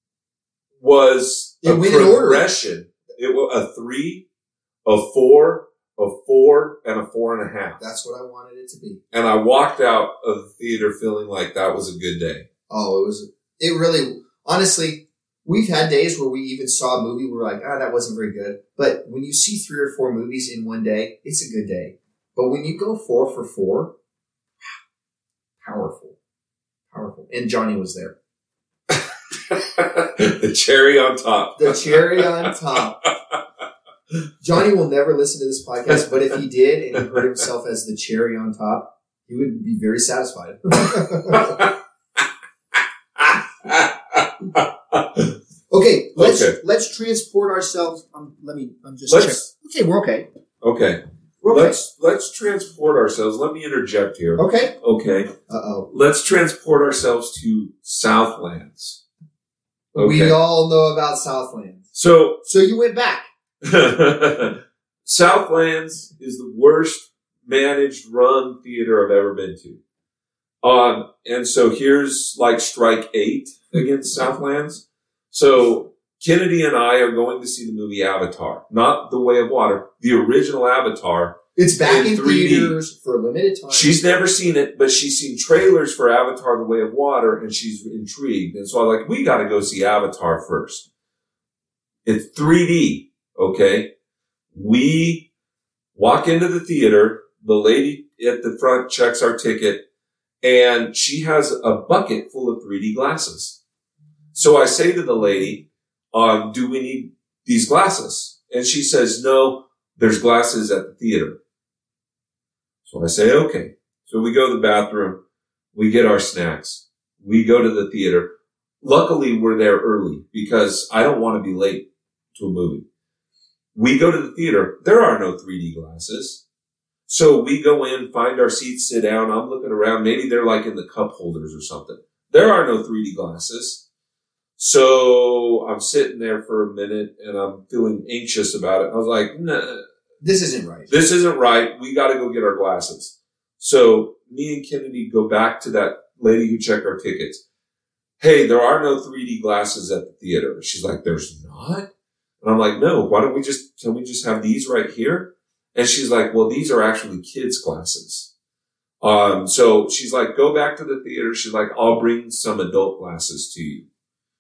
was it a progression. It was a three, a four, a four, and a four and a half. That's what I wanted it to be. And I walked out of the theater feeling like that was a good day. Oh, it was, it really, honestly, we've had days where we even saw a movie where we're like, ah, that wasn't very good. But when you see three or four movies in one day, it's a good day. But when you go four for four, powerful, powerful. And Johnny was there. The cherry on top. The cherry on top. Johnny will never listen to this podcast, but if he did and he heard himself as the cherry on top, he would be very satisfied. Okay, let's okay. let's transport ourselves. Um, let me. I'm just. Let's, check. Okay, we're okay. Okay. We're okay. Let's let's transport ourselves. Let me interject here. Okay. Okay. Uh oh. Let's transport ourselves to Southlands. Okay. We all know about Southlands. So so you went back. Southlands is the worst managed run theater I've ever been to. Um, and so here's like strike eight against Southlands. So Kennedy and I are going to see the movie Avatar, not The Way of Water, the original Avatar. It's back in, in three D. Theaters for a limited time. She's never seen it, but she's seen trailers for Avatar, The Way of Water, and she's intrigued. And so I'm like, we got to go see Avatar first. It's three D, okay? We walk into the theater. The lady at the front checks our ticket, and she has a bucket full of three D glasses. So I say to the lady, um, do we need these glasses? And she says, no, there's glasses at the theater. So I say, okay. So we go to the bathroom. We get our snacks. We go to the theater. Luckily, we're there early because I don't want to be late to a movie. We go to the theater. There are no three D glasses. So we go in, find our seats, sit down. I'm looking around. Maybe they're like in the cup holders or something. There are no three D glasses. So I'm sitting there for a minute and I'm feeling anxious about it. I was like, nah. This isn't right. This isn't right. We got to go get our glasses. So me and Kennedy go back to that lady who checked our tickets. Hey, there are no three D glasses at the theater. She's like, there's not? And I'm like, no, why don't we just, can we just have these right here? And she's like, well, these are actually kids' glasses. Um, so she's like, go back to the theater. She's like, I'll bring some adult glasses to you.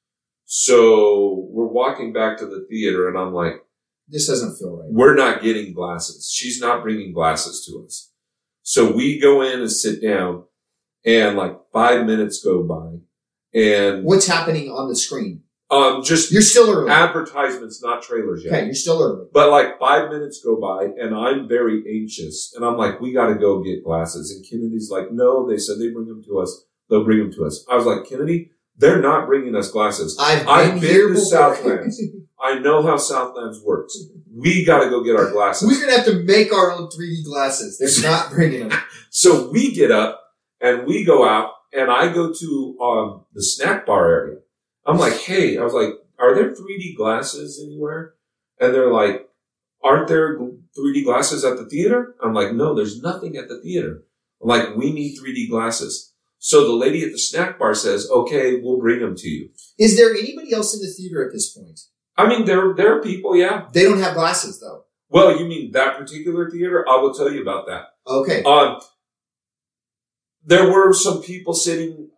So we're walking back to the theater and I'm like, this doesn't feel right. We're not getting glasses. She's not bringing glasses to us. So we go in and sit down and like five minutes go by and what's happening on the screen? Um, just you're still early. Advertisements, not trailers yet. Okay, you're still early. But like five minutes go by and I'm very anxious and I'm like, we got to go get glasses. And Kennedy's like, no, they said they bring them to us. They'll bring them to us. I was like, Kennedy, they're not bringing us glasses. I've been, I've been here to before. Southlands. I know how Southlands works. We got to go get our glasses. We're going to have to make our own three D glasses. They're not bringing them. So we get up and we go out and I go to um the snack bar area. I'm like, hey, I was like, are there three D glasses anywhere? And they're like, aren't there three D glasses at the theater? I'm like, no, there's nothing at the theater. I'm like, we need three D glasses. So the lady at the snack bar says, okay, we'll bring them to you. Is there anybody else in the theater at this point? I mean, there, there are people, yeah. They don't have glasses, though. Well, you mean that particular theater? I will tell you about that. Okay. Um, there were some people sitting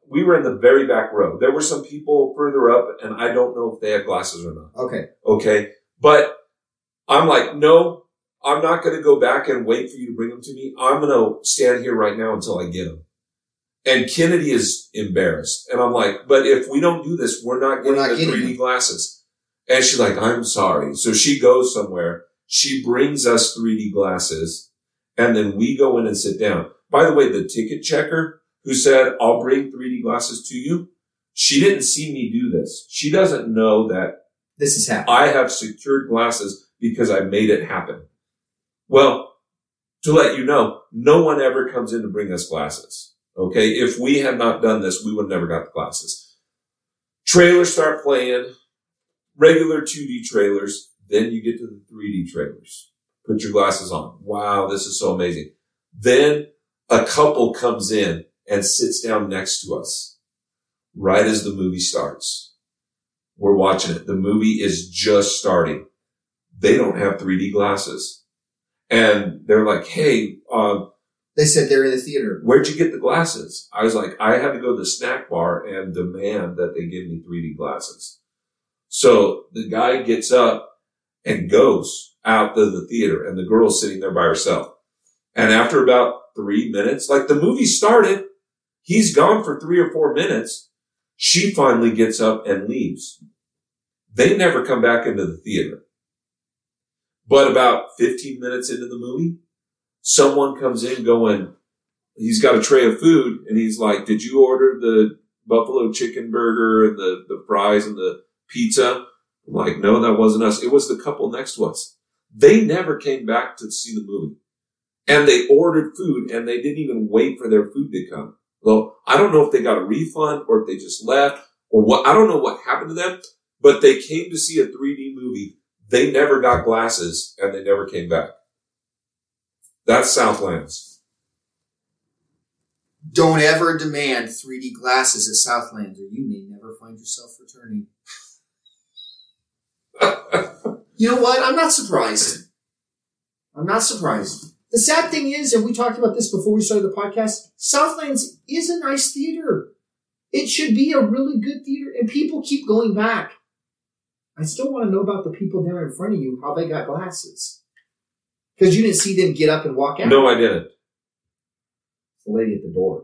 we were in the very back row. There were some people further up, and I don't know if they had glasses or not. Okay. Okay. But I'm like, no, I'm not going to go back and wait for you to bring them to me. I'm going to stand here right now until I get them. And Kennedy is embarrassed. And I'm like, but if we don't do this, we're not getting We're not the getting three D them. glasses. And she's like, I'm sorry. So she goes somewhere. She brings us three D glasses. And then we go in and sit down. By the way, the ticket checker who said, I'll bring three D glasses to you, she didn't see me do this. She doesn't know that This is happening. I have secured glasses because I made it happen. Well, to let you know, no one ever comes in to bring us glasses. Okay? If we had not done this, we would have never got the glasses. Trailers start playing, regular two D trailers, then you get to the three D trailers. Put your glasses on. Wow, this is so amazing. Then a couple comes in and sits down next to us right as the movie starts. We're watching it. The movie is just starting. They don't have three D glasses. And they're like, hey, uh, They said they're in the theater. where'd you get the glasses? I was like, I had to go to the snack bar and demand that they give me three D glasses. So the guy gets up and goes out to the theater, and the girl's sitting there by herself. And after about three minutes, like the movie started, he's gone for three or four minutes. She finally gets up and leaves. They never come back into the theater. But about fifteen minutes into the movie, someone comes in going, he's got a tray of food, and he's like, did you order the buffalo chicken burger and the, the fries and the pizza? I'm like, no, that wasn't us. It was the couple next to us. They never came back to see the movie. And they ordered food, and they didn't even wait for their food to come. Well, I don't know if they got a refund or if they just left or what. I don't know what happened to them, but they came to see a three D movie. They never got glasses, and they never came back. That's Southlands. Don't ever demand three D glasses at Southlands, or you may never find yourself returning. You know what? I'm not surprised. I'm not surprised. The sad thing is, and we talked about this before we started the podcast, Southlands is a nice theater. It should be a really good theater, and people keep going back. I still want to know about the people down in front of you, how they got glasses. Because you didn't see them get up and walk out. No, I didn't. The lady at the door.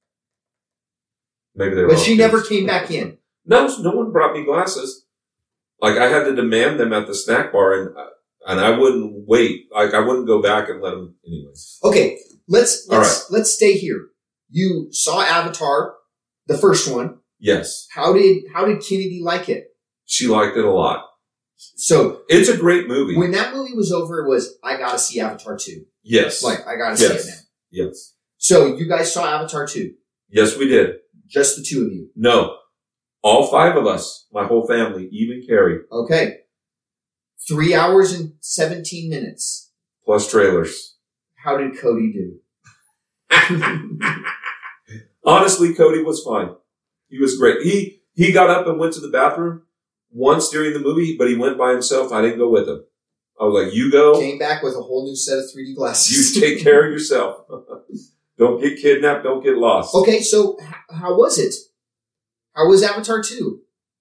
Maybe they were. But all she never kids. came back in. No, no one brought me glasses. Like I had to demand them at the snack bar, and and I wouldn't wait. Like I wouldn't go back and let them anyways. Okay, let's All let's let's stay here. You saw Avatar, the first one. Yes, How did how did Kennedy like it? she liked it a lot. So It's a great movie. when that movie was over, it was I gotta see Avatar two. Yes, Like I gotta yes, see it now. yes, So you guys saw Avatar two, yes. We did. just the two of you. No, all five of us, my whole family, even Carrie, Okay, three hours and seventeen minutes. plus trailers. How did Cody do? Honestly, Cody was fine. He was great. He he got up and went to the bathroom once during the movie, but he went by himself. I didn't go with him. I was like, you go. Came back with a whole new set of three D glasses. You take care of yourself. Don't get kidnapped. Don't get lost. Okay, so h- how was it? How was Avatar two?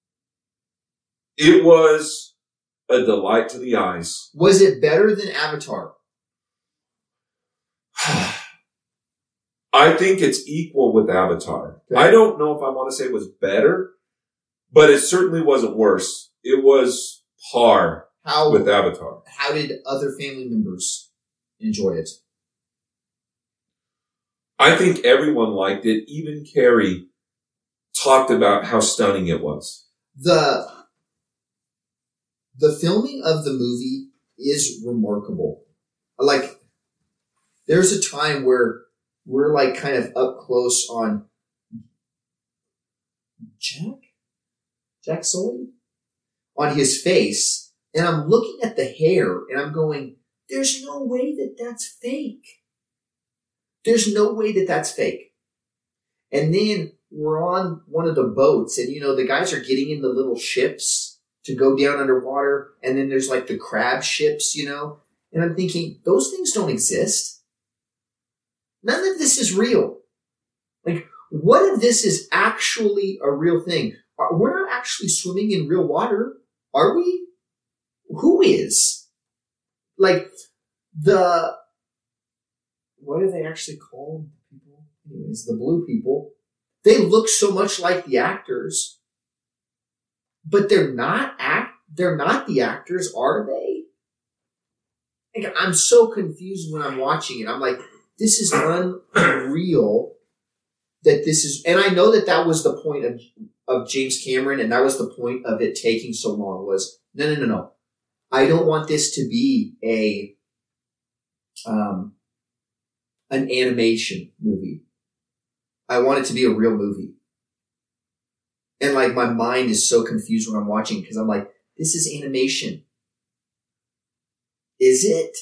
It was a delight to the eyes. Was it better than Avatar? I think it's equal with Avatar. Okay. I don't know if I want to say it was better, but it certainly wasn't worse. It was par How with Avatar. how did other family members enjoy it? I think everyone liked it. Even Carrie talked about how stunning it was. The the filming of the movie is remarkable. Like, there's a time where we're like kind of up close on Jack? Jack Sully? On his face. And I'm looking at the hair and I'm going, there's no way that that's fake. There's no way that that's fake. And then we're on one of the boats and, you know, the guys are getting in the little ships to go down underwater. And then there's like the crab ships, you know. And I'm thinking, those things don't exist. None of this is real. Like, what if this is actually a real thing? We're not actually swimming in real water, are we? Who is? Like, the, what are they actually called? People? Anyways, the blue people. They look so much like the actors, but they're not act, they're not the actors, are they? Like, I'm so confused when I'm watching it. I'm like, this is unreal that this is, and I know that that was the point of, of James Cameron, and that was the point of it taking so long, was, no, no, no, no. I don't want this to be a, um, an animation movie. I want it to be a real movie. And like, my mind is so confused when I'm watching, because I'm like, this is animation. Is it?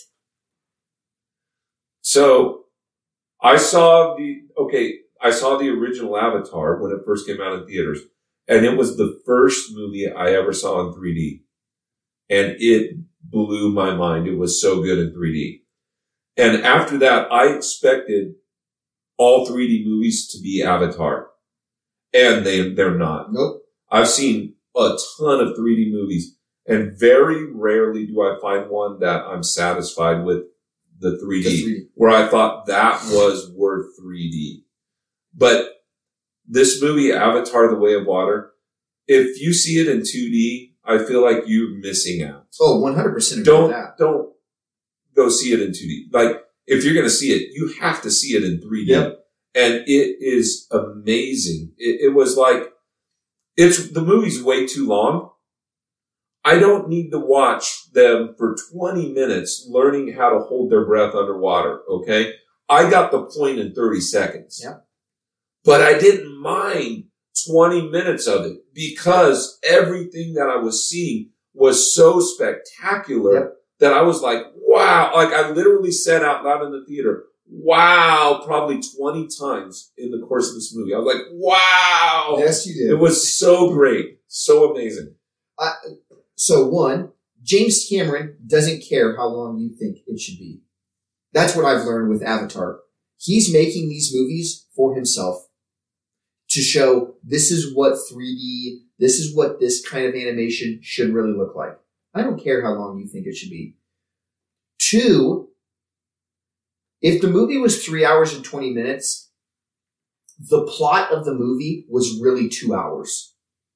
So, I saw the, okay, I saw the original Avatar when it first came out in theaters. And it was the first movie I ever saw in three D. And it blew my mind. It was so good in three D. And after that, I expected all three D movies to be Avatar. And they, they're not. Nope. I've seen a ton of three D movies, and very rarely do I find one that I'm satisfied with the three D, The three D. where I thought that was worth three D. But this movie, Avatar: The Way of Water, if you see it in two D, I feel like you're missing out. Oh, one hundred percent agree Don't, with that. don't go see it in two D. Like, if you're going to see it, you have to see it in three D. Yep. And it is amazing. It, it was like, it's, the movie's way too long. I don't need to watch them for twenty minutes learning how to hold their breath underwater, okay? I got the point in thirty seconds. Yep. But I didn't mind twenty minutes of it, because everything that I was seeing was so spectacular. Yep. That I was like, wow. Like, I literally said out loud in the theater, wow, probably twenty times in the course of this movie. I was like, wow. Yes, you did. It was so great. So amazing. Uh, so one, James Cameron doesn't care how long you think it should be. That's what I've learned with Avatar. He's making these movies for himself to show this is what three D, this is what this kind of animation should really look like. I don't care how long you think it should be. Two, if the movie was three hours and twenty minutes, the plot of the movie was really two hours.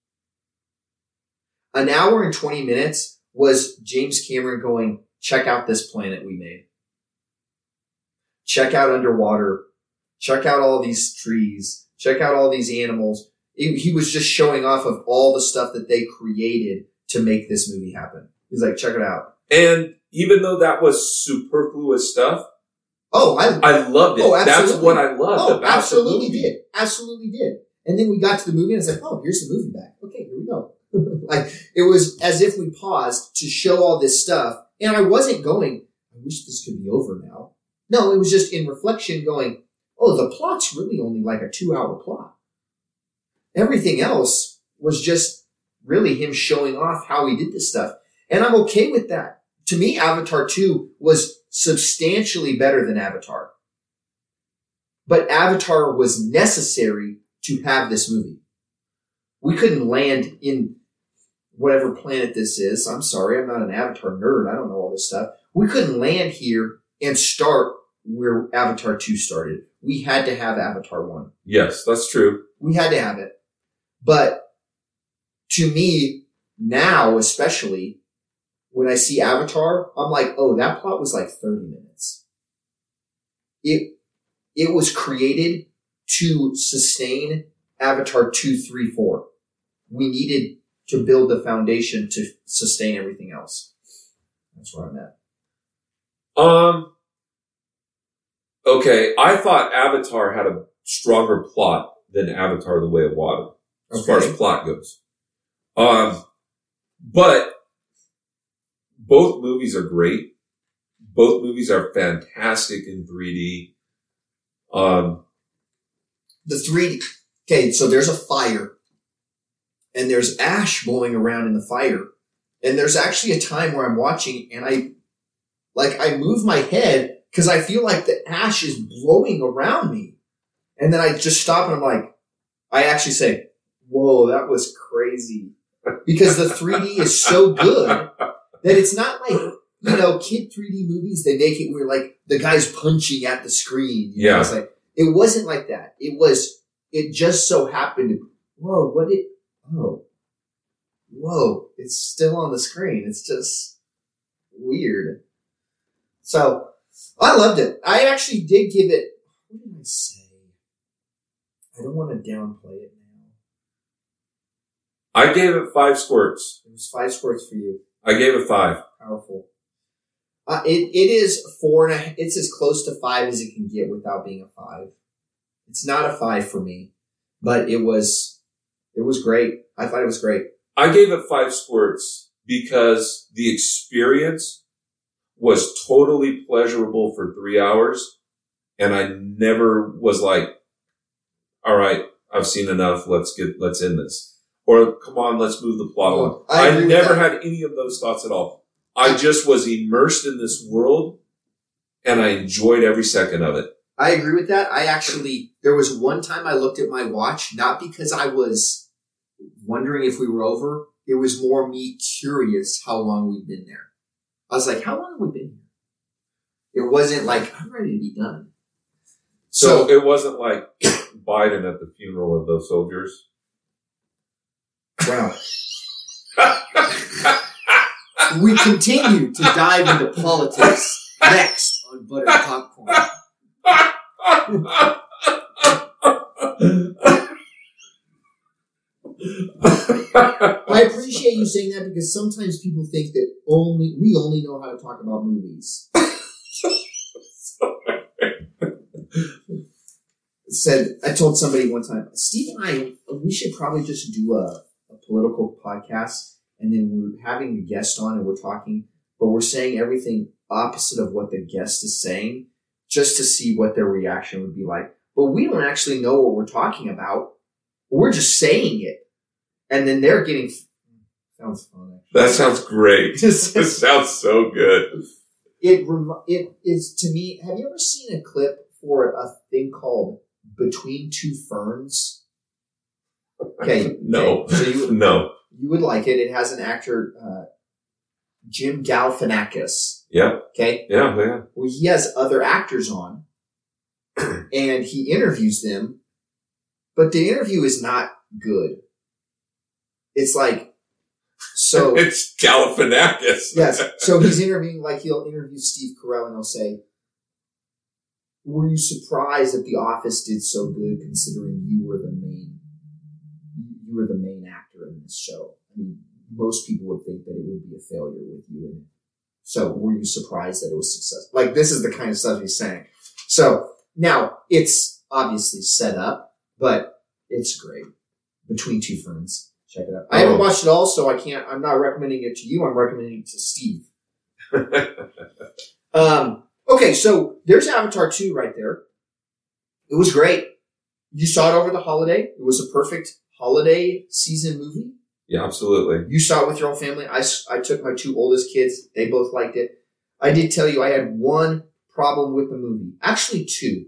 An hour and twenty minutes was James Cameron going, check out this planet we made. Check out underwater. Check out all these trees. Check out all these animals. It, he was just showing off of all the stuff that they created to make this movie happen. He's like, check it out. And even though that was superfluous stuff, oh, I, I loved it. Oh, That's what I loved oh, about absolutely the movie. did. Absolutely did. And then we got to the movie and it's like, oh, here's the movie back. Okay, here we go. Like, it was as if we paused to show all this stuff. And I wasn't going, I wish this could be over now. No, it was just in reflection going, oh, the plot's really only like a two hour plot. Everything else was just really him showing off how he did this stuff. And I'm okay with that. To me, Avatar two was substantially better than Avatar. But Avatar was necessary to have this movie. We couldn't land in whatever planet this is. I'm sorry, I'm not an Avatar nerd. I don't know all this stuff. We couldn't land here and start where Avatar two started. We had to have Avatar one. Yes, that's true. We had to have it. But to me, now especially, when I see Avatar, I'm like, oh, that plot was like thirty minutes. It, it was created to sustain Avatar two, three, four. We needed to build the foundation to sustain everything else. That's where I'm at. Um, okay, I thought Avatar had a stronger plot than Avatar: The Way of Water, as Okay. far as plot goes. Um, but both movies are great. Both movies are fantastic in three D. Um, The three D. Okay, so there's a fire. And there's ash blowing around in the fire. And there's actually a time where I'm watching and I, like, I move my head because I feel like the ash is blowing around me. And then I just stop and I'm like, I actually say, whoa, that was crazy. Because the three D is so good that it's not like, you know, kid three D movies, they make it where like the guy's punching at the screen. You Yeah. know, it's like, it wasn't like that. It was, it just so happened to, whoa, what did, oh, whoa, it's still on the screen. It's just weird. So, I loved it. I actually did give it, what did I say? I don't want to downplay it now. I gave it five squirts. It was five squirts for you. I gave it five. Powerful. Uh, it, it is four and a, it's as close to five as it can get without being a five. It's not a five for me, but it was, it was great. I thought it was great. I gave it five squirts because the experience was totally pleasurable for three hours. And I never was like, all right, I've seen enough. Let's get, let's end this. Or come on, let's move the plot along. I I, agree with never that. had any of those thoughts at all. I just was immersed in this world and I enjoyed every second of it. I agree with that. I actually, there was one time I looked at my watch, not because I was wondering if we were over. It was more me curious how long we'd been there. I was like, how long have we been here? It wasn't like, I'm ready to be done. So, So, it wasn't like Biden at the funeral of those soldiers. wow. We continue to dive into politics next on Buttered Popcorn. I appreciate you saying that because sometimes people think that only we only know how to talk about movies. Said I told somebody one time, Steve and I, we should probably just do a, a political podcast, and then we're having a guest on and we're talking, but we're saying everything opposite of what the guest is saying, just to see what their reaction would be like. But we don't actually know what we're talking about. We're just saying it. And then they're getting... Sounds fun, actually. That sounds great. This sounds so good. It, rem- it is, to me... Have you ever seen a clip for a thing called Between Two Ferns? Okay. No. Okay, so you, No. you would like it. It has an actor, uh, Jim Galifianakis. Yeah. Okay? Yeah, yeah. Well, he has other actors on, and he interviews them, but the interview is not good. It's like, so... It's Galifianakis. Yes, so he's interviewing, like he'll interview Steve Carell and he'll say, were you surprised that The Office did so good considering you were the main, you were the main actor in this show? I mean, most people would think that it would be a failure with you in it. So were you surprised that it was successful? Like, this is the kind of stuff he's saying. So now it's obviously set up, but it's great. Between Two Ferns. Check it out. I haven't watched it all, so I can't, I'm not recommending it to you. I'm recommending it to Steve. um, okay. So there's Avatar two right there. It was great. You saw it over the holiday. It was a perfect holiday season movie. Yeah, absolutely. You saw it with your own family. I, I took my two oldest kids. They both liked it. I did tell you I had one problem with the movie. Actually, two.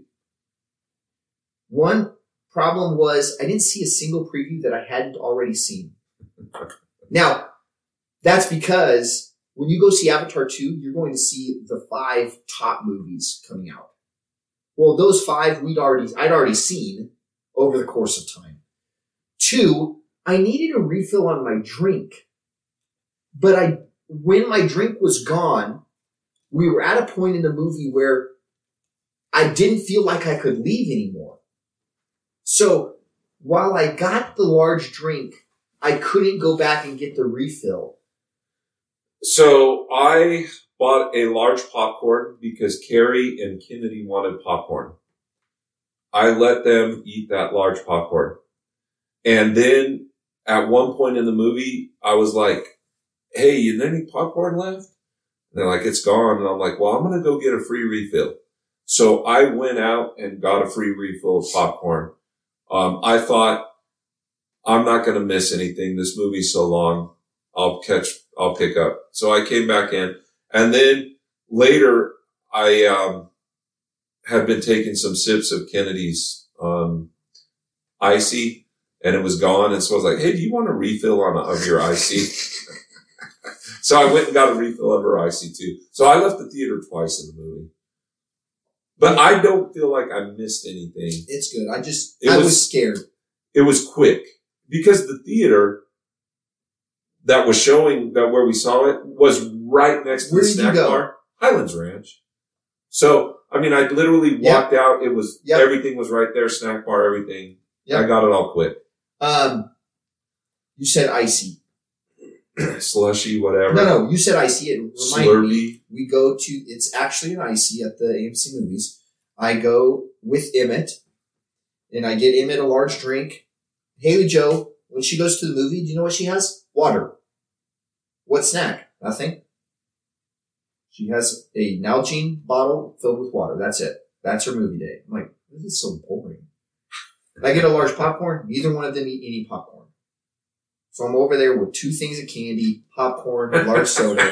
One problem was I didn't see a single preview that I hadn't already seen. Now, that's because when you go see Avatar two, you're going to see the five top movies coming out. Well, those five we'd already, I'd already seen over the course of time. Two, I needed a refill on my drink. But I, when my drink was gone, we were at a point in the movie where I didn't feel like I could leave anymore. So while I got the large drink, I couldn't go back and get the refill. So I bought a large popcorn because Carrie and Kennedy wanted popcorn. I let them eat that large popcorn. And then at one point in the movie, I was like, hey, is there any popcorn left? And they're like, it's gone. And I'm like, well, I'm going to go get a free refill. So I went out and got a free refill of popcorn. Um, I thought, I'm not going to miss anything. This movie's so long. I'll catch, I'll pick up. So I came back in. And then later, I um, had been taking some sips of Kennedy's um, Icy. and it was gone. And so I was like, hey, do you want a refill on of your icy? So I went and got a refill of her icy too. So I left the theater twice in the movie. But I don't feel like I missed anything. It's good. I just, it I was, was scared. It was quick because the theater that was showing that where we saw it was right next to Where the did snack you go? bar, Highlands Ranch. So, I mean, I literally walked Yep. out. It was, Yep. everything was right there, snack bar, everything. Yep. I got it all quick. Um, you said icy. Slushy, whatever. No, no, you said icy. It reminded Slurpee. me. We go to, it's actually an icy at the A M C movies. I go with Emmett, and I get Emmett a large drink. Haley Joe, when she goes to the movie, do you know what she has? Water. What snack? Nothing. She has a Nalgene bottle filled with water. That's it. That's her movie day. I'm like, this is so boring. I get a large popcorn. Neither one of them eat any popcorn. So I'm over there with two things of candy, popcorn, a large soda.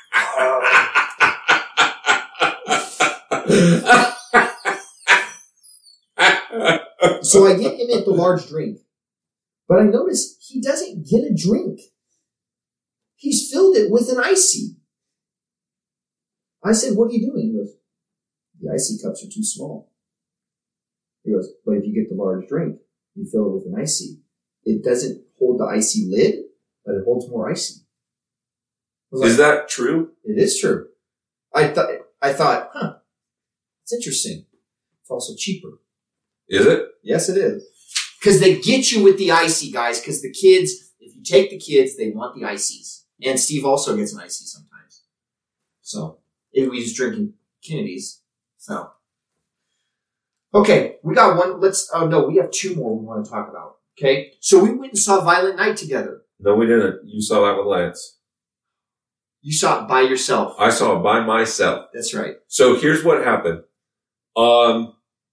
So I get him at the large drink. But I notice he doesn't get a drink. He's filled it with an icy. I said, what are you doing? He goes, the icy cups are too small. He goes, but if you get the large drink, you fill it with an icy. It doesn't hold the icy lid, but it holds more icy. Like, is that true? It is true. I thought, I thought, huh, it's interesting. It's also cheaper. Is it? Yes, it is. Because they get you with the icy, guys, because the kids, if you take the kids, they want the ices. And Steve also gets an icy sometimes. So, if he's drinking Kennedy's. So. Okay, we got one, let's, oh no, we have two more we want to talk about. Okay? So we went and saw Violent Night together. No, we didn't. You saw that with Lance. You saw it by yourself. I saw it by myself. That's right. So here's what happened. Um,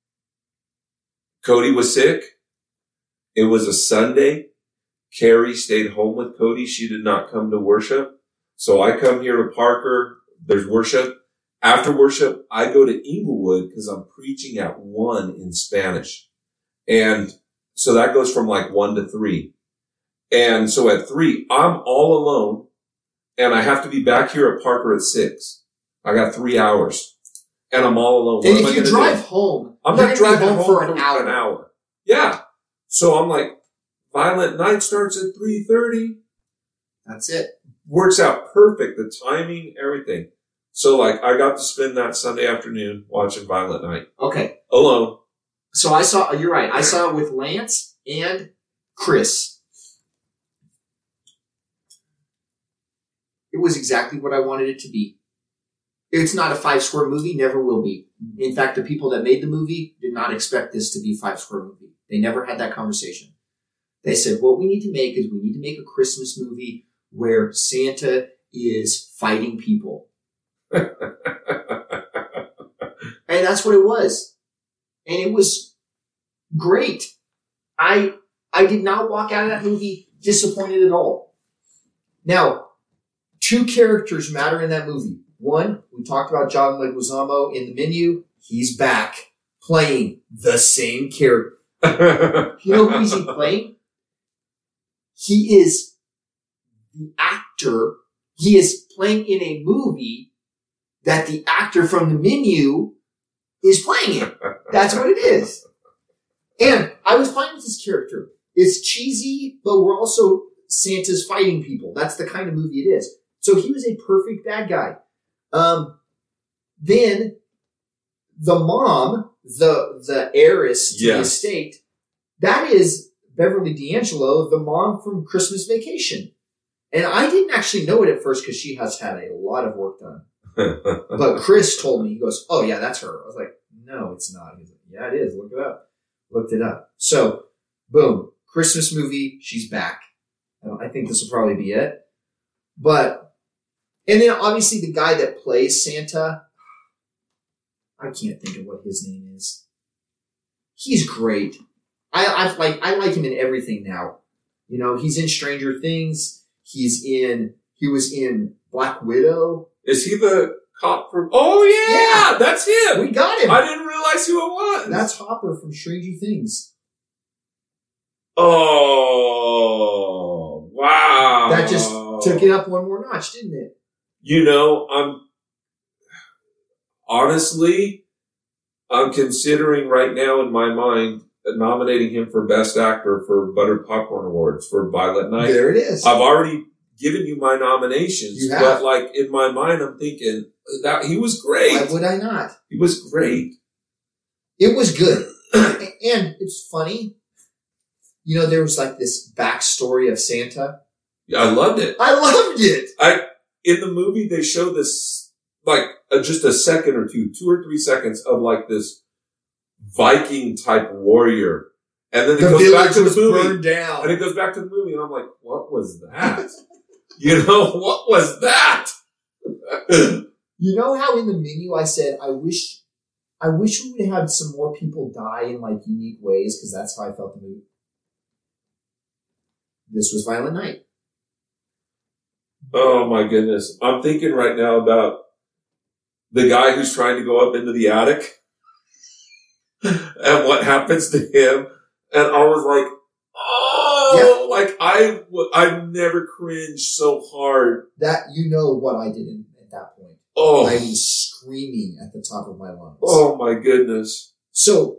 Cody was sick. It was a Sunday. Carrie stayed home with Cody. She did not come to worship. So I come here to Parker. There's worship. After worship, I go to Inglewood because I'm preaching at one in Spanish. And so that goes from like one to three. And so at three, I'm all alone and I have to be back here at Parker at six. I got three hours and I'm all alone. What And am I if you gonna drive do? home, I'm you're not gonna be driving home home for an hour. An hour. Yeah. So I'm like, Violent Night starts at three thirty. That's it. Works out perfect. The timing, everything. So like, I got to spend that Sunday afternoon watching Violent Night. Okay. Alone. So I saw, you're right, I saw it with Lance and Chris. It was exactly what I wanted it to be. It's not a five square movie, never will be. In fact, the people that made the movie did not expect this to be a five square movie. They never had that conversation. They said, what we need to make is we need to make a Christmas movie where Santa is fighting people. And that's what it was. And it was great. I I did not walk out of that movie disappointed at all. Now, two characters matter in that movie. One, we talked about John Leguizamo in the menu. He's back playing the same character. You know who he's playing? He is the actor. He is playing in a movie that the actor from the menu is playing it. That's what it is. And I was fine with his character. It's cheesy, but we're also Santa's fighting people. That's the kind of movie it is. So he was a perfect bad guy. Um, then the mom, the the heiress to Yes. the estate, that is Beverly D'Angelo, the mom from Christmas Vacation. And I didn't actually know it at first because she has had a lot of work done. But Chris told me, he goes, oh yeah, that's her. I was like, no, it's not. He's like, yeah, it is. Look it up. Looked it up. So, boom. Christmas movie. She's back. I think this will probably be it. But, and then obviously the guy that plays Santa, I can't think of what his name is. He's great. I, I like, I like him in everything now. You know, he's in Stranger Things. He's in, he was in Black Widow. Is he the cop from? Oh yeah, Yeah. that's him. We got him. I didn't realize who it was. That's Hopper from Stranger Things. Oh, wow. That just took it up one more notch, didn't it? You know, I'm honestly, I'm considering right now in my mind nominating him for Best Actor for Buttered Popcorn Awards for Violent Night. There it is. I've already given you my nominations, You have. but like in my mind, I'm thinking that he was great. Why would I not? He was great. It was good. And it's funny. You know, there was like this backstory of Santa. Yeah, I loved it. I loved it. I in the movie they show this like uh, just a second or two, two or three seconds of like this Viking type warrior, and then it The goes back village to the was movie, burned down. and it goes back to the movie, and I'm like, what was that? You know, what was that? You know how in the menu I said, I wish, I wish we would have had some more people die in like unique ways, because that's how I felt the movie. This was Violent Night. Oh my goodness. I'm thinking right now about the guy who's trying to go up into the attic and what happens to him. And I was like, oh, Yeah. like I, w- I've never cringed so hard. That, you know what I did in, at that point. Oh, I was screaming at the top of my lungs. oh my goodness. So,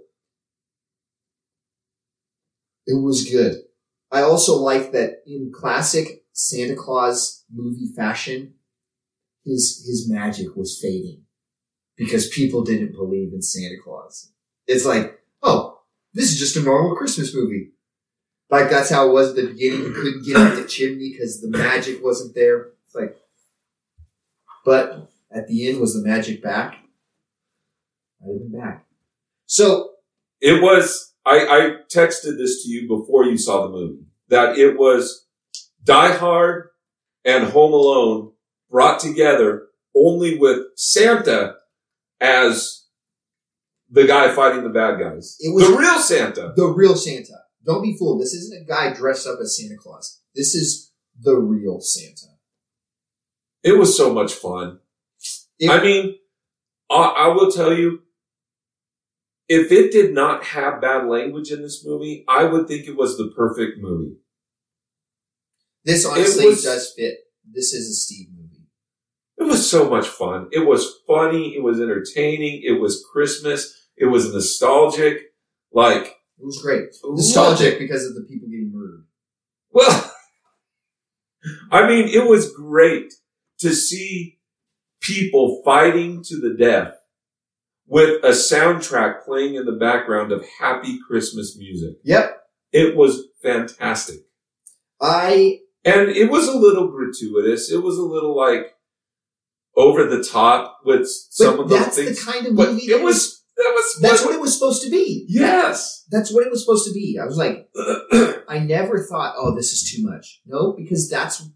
it was good. I also like that in classic Santa Claus movie fashion, his his magic was fading because people didn't believe in Santa Claus. It's like, oh, this is just a normal Christmas movie. Like that's how it was at the beginning. You couldn't get up the chimney because the magic wasn't there. It's like, but at the end, was the magic back? I'd have been back. So It was, I, I texted this to you before you saw the movie, that it was Die Hard and Home Alone brought together only with Santa as the guy fighting the bad guys. It was the real Santa. the real Santa. Don't be fooled. This isn't a guy dressed up as Santa Claus. This is the real Santa. It was so much fun. It- I mean, I, I will tell you, if it did not have bad language in this movie, I would think it was the perfect movie. This honestly It was- does fit. This is a Steve movie. It was so much fun. It was funny. It was entertaining. It was Christmas. It was nostalgic. Like, It was great. loved Nostalgic it. because of the people getting murdered. Well, I mean, it was great to see people fighting to the death with a soundtrack playing in the background of happy Christmas music. Yep. It was fantastic. I And it was a little gratuitous. It was a little like over the top with some but of those that's things. the kind of But movie it that was, that was, that's what it was supposed to be. yes. That's what it was supposed to be. I was like, I never thought, oh, this is too much. No, because that's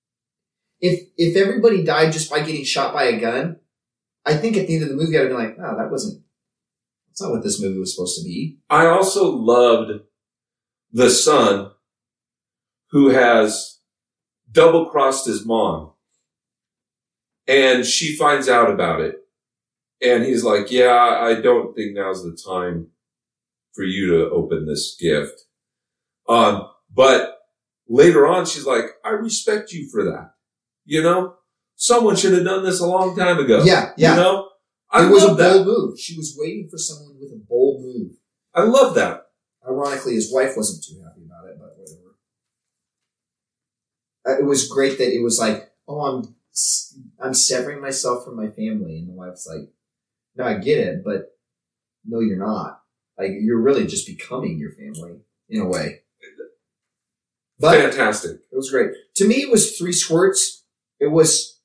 if if everybody died just by getting shot by a gun, I think at the end of the movie I'd have been like, oh, that wasn't that's not what this movie was supposed to be. I also loved the son who has double crossed his mom. And she finds out about it. And he's like, yeah, I don't think now's the time for you to open this gift. Um, but later on, she's like, I respect you for that. You know, someone should have done this a long time ago. Yeah, yeah. You know, I It was a love that. bold move. She was waiting for someone with a bold move. I love that. Ironically, his wife wasn't too happy about it, but whatever. Uh, It was great that it was like, oh, I'm I'm severing myself from my family, and the wife's like, no, I get it, but no, you're not. Like, you're really just becoming your family in a way. But Fantastic. it was great. To me, it was three squirts. It was,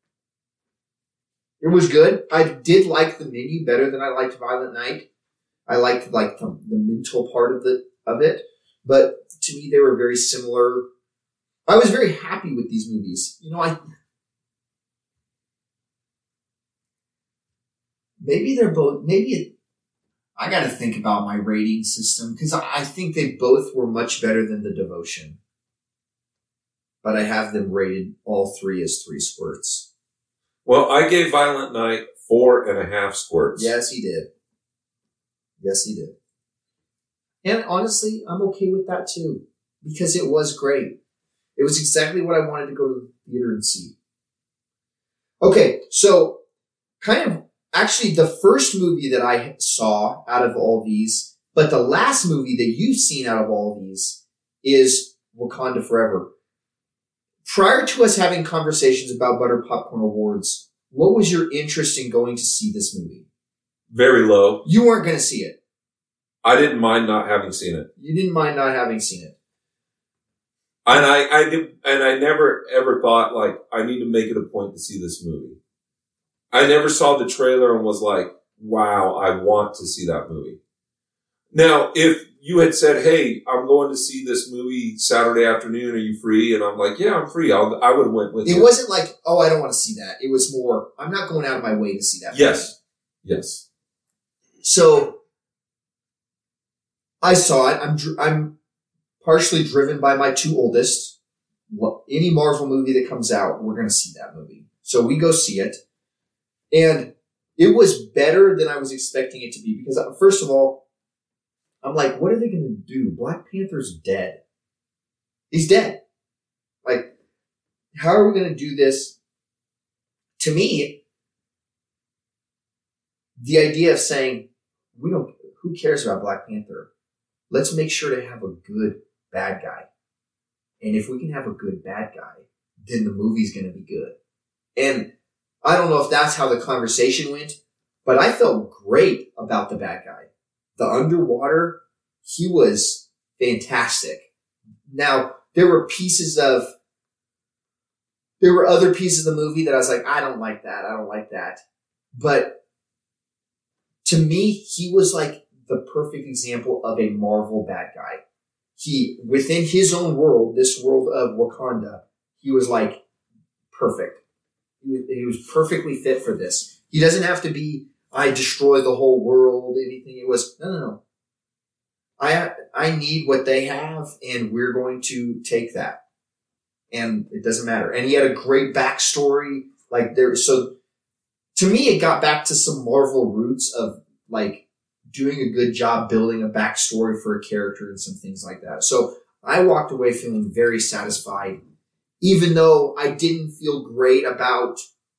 it was good. I did like the menu better than I liked Violent Night. I liked like the, the mental part of the of it, but to me, they were very similar. I was very happy with these movies. You know, I maybe they're both. Maybe it, I got to think about my rating system because I, I think they both were much better than The Devotion. But I have them rated all three as three squirts. Well, I gave Violent Night four and a half squirts. Yes, he did. Yes, he did. And honestly, I'm okay with that too. Because it was great. It was exactly what I wanted to go to the theater and see. Okay, so kind of actually the first movie that I saw out of all these, but the last movie that you've seen out of all these is Wakanda Forever. Prior to us having conversations about Butter Popcorn Awards, what was your interest in going to see this movie? Very low. You weren't going to see it. I didn't mind not having seen it. You didn't mind not having seen it. And I, I did, and I never ever thought like I need to make it a point to see this movie. I never saw the trailer and was like, wow, I want to see that movie. Now, if you had said, hey, I'm going to see this movie Saturday afternoon, are you free? And I'm like, yeah, I'm free. I'll, I would have went with it. you. It wasn't like, oh, I don't want to see that. It was more, I'm not going out of my way to see that movie. Yes. Yes. So I saw it. I'm, dr- I'm partially driven by my two oldest. Any Marvel movie that comes out, we're going to see that movie. So we go see it. And it was better than I was expecting it to be because, first of all, I'm like, what are they going to do? Black Panther's dead. He's dead. Like, how are we going to do this? To me, the idea of saying, we don't, who cares about Black Panther? Let's make sure to have a good bad guy. And if we can have a good bad guy, then the movie's going to be good. And I don't know if that's how the conversation went, but I felt great about the bad guy. The underwater, he was fantastic. Now, there were pieces of, there were other pieces of the movie that I was like, I don't like that. I don't like that. But to me, he was like the perfect example of a Marvel bad guy. He, within his own world, this world of Wakanda, he was like perfect. He was, he was perfectly fit for this. He doesn't have to be, I destroy the whole world, anything. It was, no, no, no. I, I need what they have, and we're going to take that. And it doesn't matter. And he had a great backstory. Like there, so to me, it got back to some Marvel roots of like doing a good job building a backstory for a character and some things like that. So I walked away feeling very satisfied, even though I didn't feel great about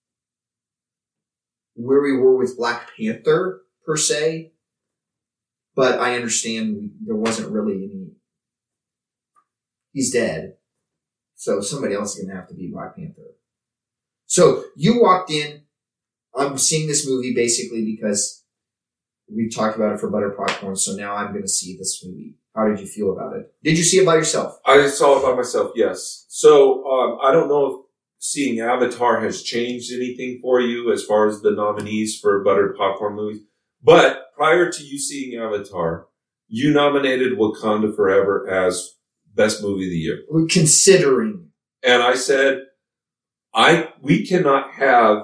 where we were with Black Panther per se. But I understand there wasn't really any, he's dead. So somebody else is going to have to be Black Panther. So you walked in, I'm seeing this movie basically because we talked about it for Butter Popcorn, so now I'm going to see this movie. How did you feel about it? Did you see it by yourself? I saw it by myself, yes. So um, I don't know if seeing Avatar has changed anything for you as far as the nominees for Butter Popcorn movies. But prior to you seeing Avatar, you nominated Wakanda Forever as Best Movie of the Year. We're considering. And I said, I we cannot have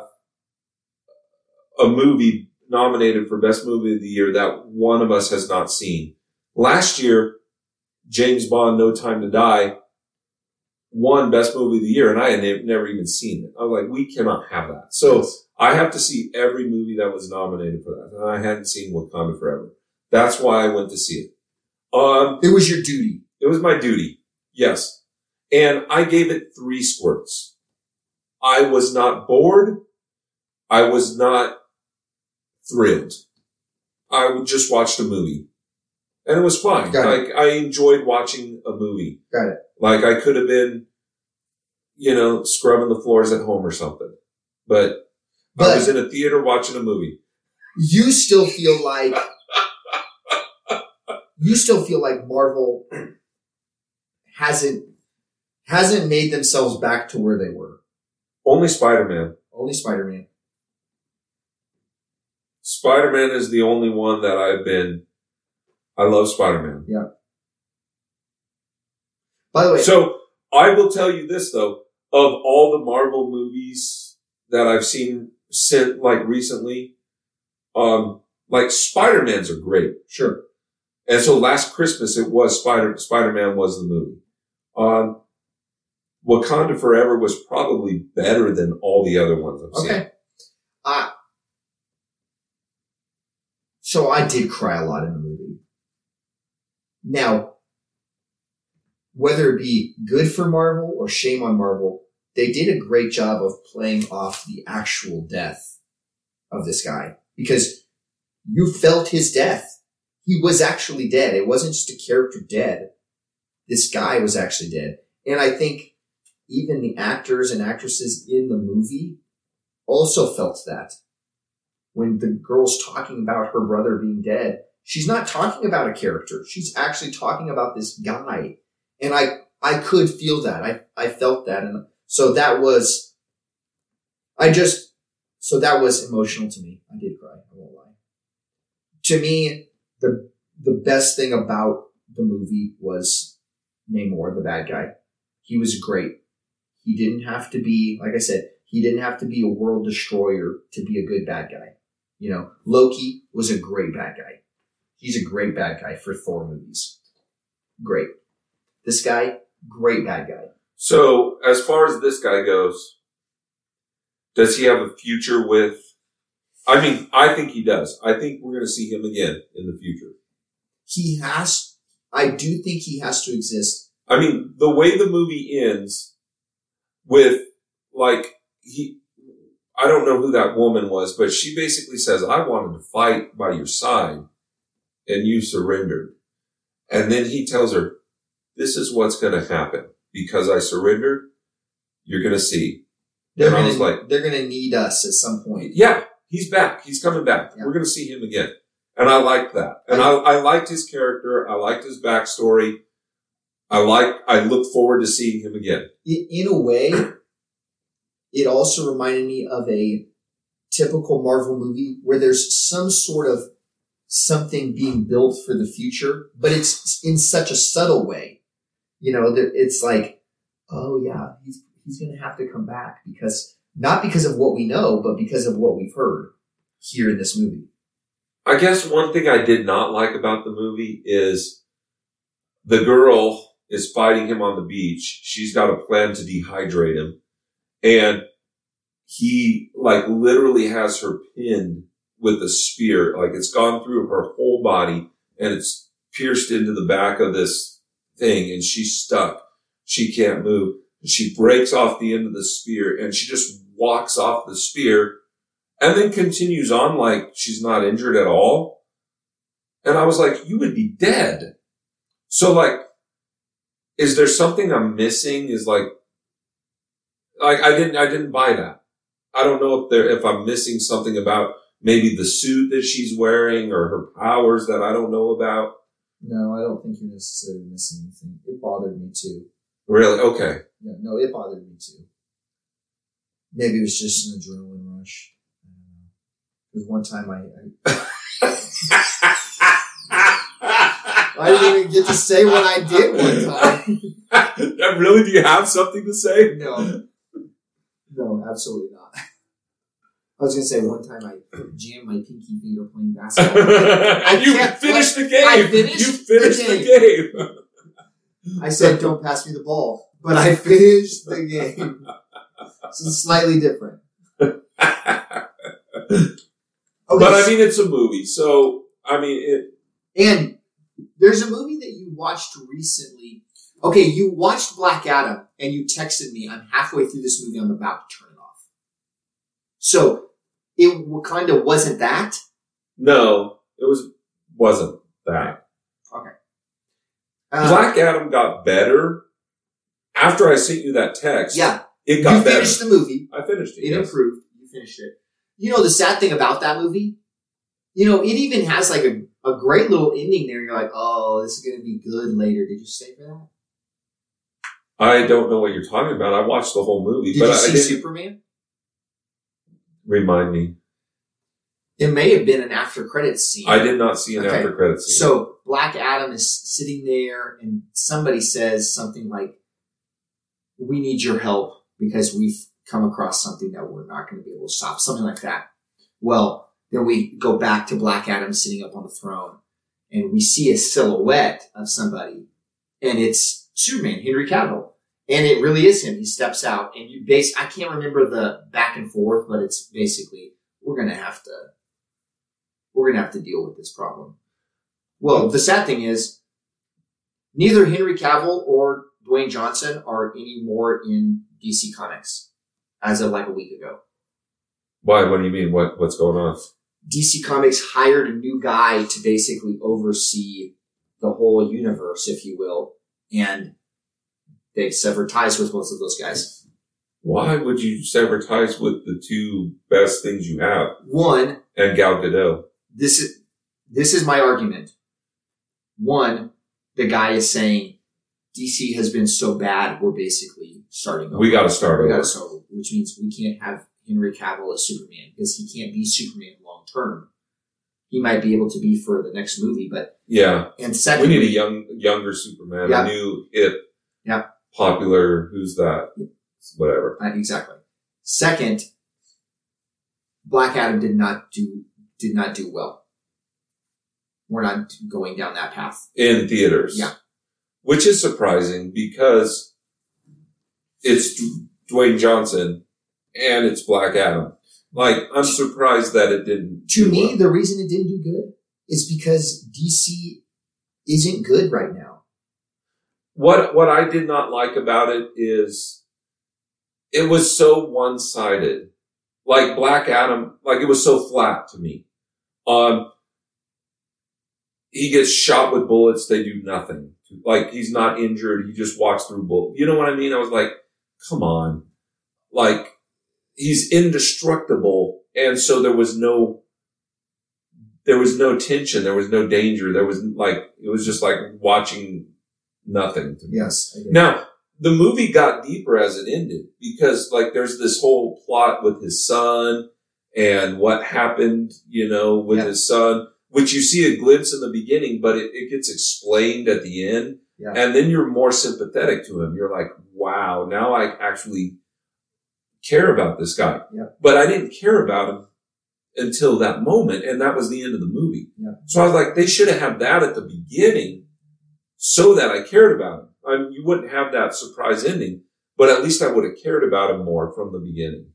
a movie nominated for Best Movie of the Year that one of us has not seen. Last year, James Bond, No Time to Die, won Best Movie of the Year, and I had ne- never even seen it. I was like, we cannot have that. So yes. I have to see every movie that was nominated for that. And I hadn't seen Wakanda Forever. That's why I went to see it. Um, it was your duty. It was my duty. Yes. And I gave it three squirts. I was not bored. I was not thrilled. I just watched a movie. And it was fine. Got like, it. I enjoyed watching a movie. Got it. Like, I could have been, you know, scrubbing the floors at home or something. But, but I was in a theater watching a movie. You still feel like, you still feel like Marvel hasn't, hasn't made themselves back to where they were. Only Spider-Man. Only Spider-Man. Spider-Man is the only one that I've been, I love Spider-Man. Yeah. By the way. So, I will tell you this though, of all the Marvel movies that I've seen since, like recently, um, like Spider-Man's are great. Sure. And so last Christmas it was Spider, Spider-Man was the movie. Um, Wakanda Forever was probably better than all the other ones I've seen. Okay. Uh, so I did cry a lot in the movie. Now, whether it be good for Marvel or shame on Marvel, they did a great job of playing off the actual death of this guy because you felt his death. He was actually dead. It wasn't just a character dead. This guy was actually dead. And I think even the actors and actresses in the movie also felt that. When the girl's talking about her brother being dead, she's not talking about a character. She's actually talking about this guy. And I, I could feel that. I, I felt that. And so that was, I just, so that was emotional to me. I did cry. I won't lie. To me, the, the best thing about the movie was Namor, the bad guy. He was great. He didn't have to be, like I said, he didn't have to be a world destroyer to be a good bad guy. You know, Loki was a great bad guy. He's a great bad guy for Thor movies. Great. This guy, great bad guy. So, as far as this guy goes, does he have a future with... I mean, I think he does. I think we're going to see him again in the future. He has... I do think he has to exist. I mean, the way the movie ends with, like, he... I don't know who that woman was, but she basically says, I wanted to fight by your side, and you surrendered. And then he tells her, this is what's going to happen. Because I surrendered, you're going to see. They're and gonna, I was like, they're going to need us at some point. Yeah, he's back. He's coming back. Yeah. We're going to see him again. And I liked that. And I, I liked his character. I liked his backstory. I like, I look forward to seeing him again. In a way, it also reminded me of a typical Marvel movie where there's some sort of something being built for the future, but it's in such a subtle way. You know, it's like, oh yeah, he's he's going to have to come back because, not because of what we know, but because of what we've heard here in this movie. I guess one thing I did not like about the movie is the girl is fighting him on the beach. She's got a plan to dehydrate him. And he, like, literally has her pinned with a spear. Like, it's gone through her whole body and it's pierced into the back of this thing and she's stuck. She can't move. She breaks off the end of the spear and she just walks off the spear and then continues on like she's not injured at all. And I was like, you would be dead. So, like, is there something I'm missing? Is like, like I didn't, I didn't buy that. I don't know if there, if I'm missing something about maybe the suit that she's wearing or her powers that I don't know about. No, I don't think you're necessarily missing anything. It bothered me too. Really? Okay. Yeah, no, it bothered me too. Maybe it was just an adrenaline rush. Because one time I, I, I didn't even get to say what I did one time. Really? Do you have something to say? No. No, absolutely not. I was going to say one time I jammed my pinky finger playing basketball. And you finished play. the game. I finished you finished the the game. game. I said, don't pass me the ball. But I finished the game. So it's slightly different. Okay. But I mean, it's a movie. So, I mean, it. And there's a movie that you watched recently. Okay, you watched Black Adam and you texted me, I'm halfway through this movie, I'm about to turn it off. So, it kind of wasn't that? No, it was, wasn't that. Okay. Uh, Black Adam got better after I sent you that text. Yeah. It got you better. finished the movie. I finished it. It yes. improved. You finished it. You know, the sad thing about that movie, you know, it even has like a, a great little ending there. You're like, oh, this is going to be good later. Did you stay for that? I don't know what you're talking about. I watched the whole movie. Did but you I, see I didn't, Superman? Remind me. It may have been an after credits scene. I did not see an okay. after credits scene. So Black Adam is sitting there and somebody says something like, we need your help because we've come across something that we're not going to be able to stop. Something like that. Well, then we go back to Black Adam sitting up on the throne and we see a silhouette of somebody and it's Superman, Henry Cavill. And it really is him. He steps out and you base, I can't remember the back and forth, but it's basically, we're going to have to, we're going to have to deal with this problem. Well, the sad thing is Neither Henry Cavill or Dwayne Johnson are anymore in D C Comics as of like a week ago. Why? What do you mean? What What's going on? D C Comics hired a new guy to basically oversee the whole universe, if you will, and they've severed ties with most of those guys. Why would you sever ties with the two best things you have? One, and Gal Gadot. This is this is my argument. One, the guy is saying D C has been so bad, we're basically starting over. We got to start we over. Got to start over, which means we can't have Henry Cavill as Superman because he can't be Superman long term. He might be able to be for the next movie, but yeah. And second, we need a young, younger Superman, yeah. a new, hip, yeah. popular. Who's that? Whatever. Uh, exactly. Second, Black Adam did not do did not do well. We're not going down that path in theaters. Yeah, which is surprising because it's Dwayne Johnson and it's Black Adam. Like, I'm surprised that it didn't. To me, well. The reason it didn't do good is because D C isn't good right now. What what I did not like about it is it was so one-sided. Like Black Adam, like it was so flat to me. Um, he gets shot with bullets, they do nothing. Like he's not injured, he just walks through bullets. You know what I mean? I was like, come on. Like, he's indestructible, and so there was no, there was no tension, there was no danger, there was like, it was just like watching nothing to me. Yes. Now, the movie got deeper as it ended because like there's this whole plot with his son and what happened, you know, with yeah. his son, which you see a glimpse in the beginning, but it, it gets explained at the end. Yeah. And then you're more sympathetic to him. You're like, wow, now I actually care about this guy. Yeah. But I didn't care about him until that moment. And that was the end of the movie. Yeah. So I was like, they should have had that at the beginning so that I cared about him. I mean, you wouldn't have that surprise ending, but at least I would have cared about him more from the beginning.